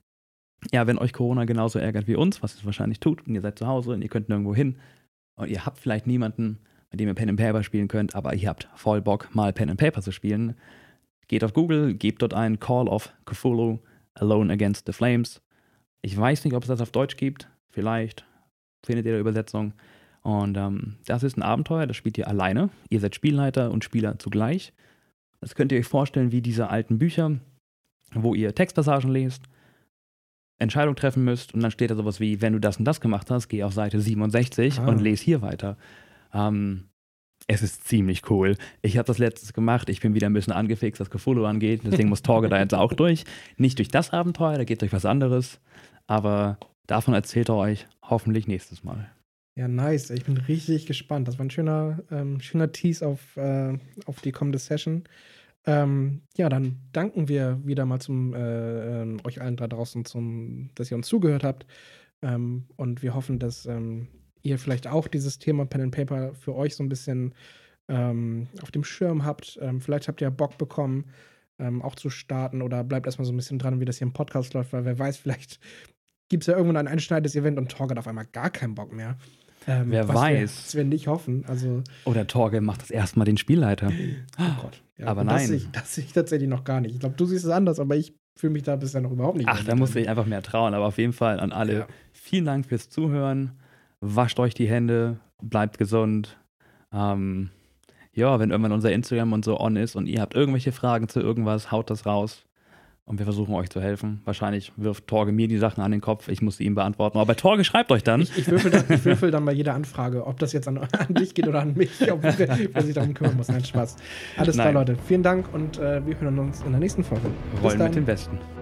Ja, wenn euch Corona genauso ärgert wie uns, was es wahrscheinlich tut, und ihr seid zu Hause und ihr könnt nirgendwo hin und ihr habt vielleicht niemanden, mit dem ihr Pen and Paper spielen könnt, aber ihr habt voll Bock, mal Pen and Paper zu spielen, geht auf Google, gebt dort ein Call of Cthulhu, Alone Against the Flames. Ich weiß nicht, ob es das auf Deutsch gibt. Vielleicht findet ihr da Übersetzung. Und ähm, das ist ein Abenteuer, das spielt ihr alleine. Ihr seid Spielleiter und Spieler zugleich. Das könnt ihr euch vorstellen wie diese alten Bücher, wo ihr Textpassagen lest, Entscheidung treffen müsst und dann steht da sowas wie, wenn du das und das gemacht hast, geh auf Seite siebenundsechzig Ah. und lese hier weiter. Ähm, es ist ziemlich cool. Ich habe das letztes gemacht, ich bin wieder ein bisschen angefixt, was Cthulhu angeht, deswegen muss Torge da jetzt auch durch. Nicht durch das Abenteuer, da geht durch was anderes, aber davon erzählt er euch hoffentlich nächstes Mal. Ja, nice. Ich bin richtig gespannt. Das war ein schöner, ähm, schöner Tease auf, äh, auf die kommende Session. Ähm, ja, dann danken wir wieder mal zum äh, ähm, euch allen da draußen, zum, dass ihr uns zugehört habt. Ähm, und wir hoffen, dass ähm, ihr vielleicht auch dieses Thema Pen and Paper für euch so ein bisschen ähm, auf dem Schirm habt. Ähm, vielleicht habt ihr Bock bekommen, ähm, auch zu starten oder bleibt erstmal so ein bisschen dran, wie das hier im Podcast läuft, weil wer weiß, vielleicht gibt es ja irgendwann ein einschneidendes Event und Torge hat auf einmal gar keinen Bock mehr. Ähm, Wer was weiß. Wir, was wir nicht hoffen. Also, Oder Torge macht das erstmal den Spielleiter. oh Gott. Ja, Aber und nein. Das sehe ich, das sehe ich tatsächlich noch gar nicht. Ich glaube, du siehst es anders, aber ich fühle mich da bisher noch überhaupt nicht. Ach, da muss ich einfach mehr trauen. Aber auf jeden Fall an alle, Ja. vielen Dank fürs Zuhören. Wascht euch die Hände, bleibt gesund. Ähm, ja, wenn irgendwann unser Instagram und so on ist und ihr habt irgendwelche Fragen zu irgendwas, haut das raus. Und wir versuchen euch zu helfen. Wahrscheinlich wirft Torge mir die Sachen an den Kopf. Ich muss sie ihm beantworten. Aber Torge schreibt euch dann. Ich, ich, würfel dann, ich würfel dann bei jeder Anfrage, ob das jetzt an, an dich geht oder an mich, ob wer, wer sich darum kümmern muss. Nein, Spaß. Alles klar, Nein. Leute. Vielen Dank und äh, wir hören uns in der nächsten Folge. Bis Rollen dann. mit den Besten.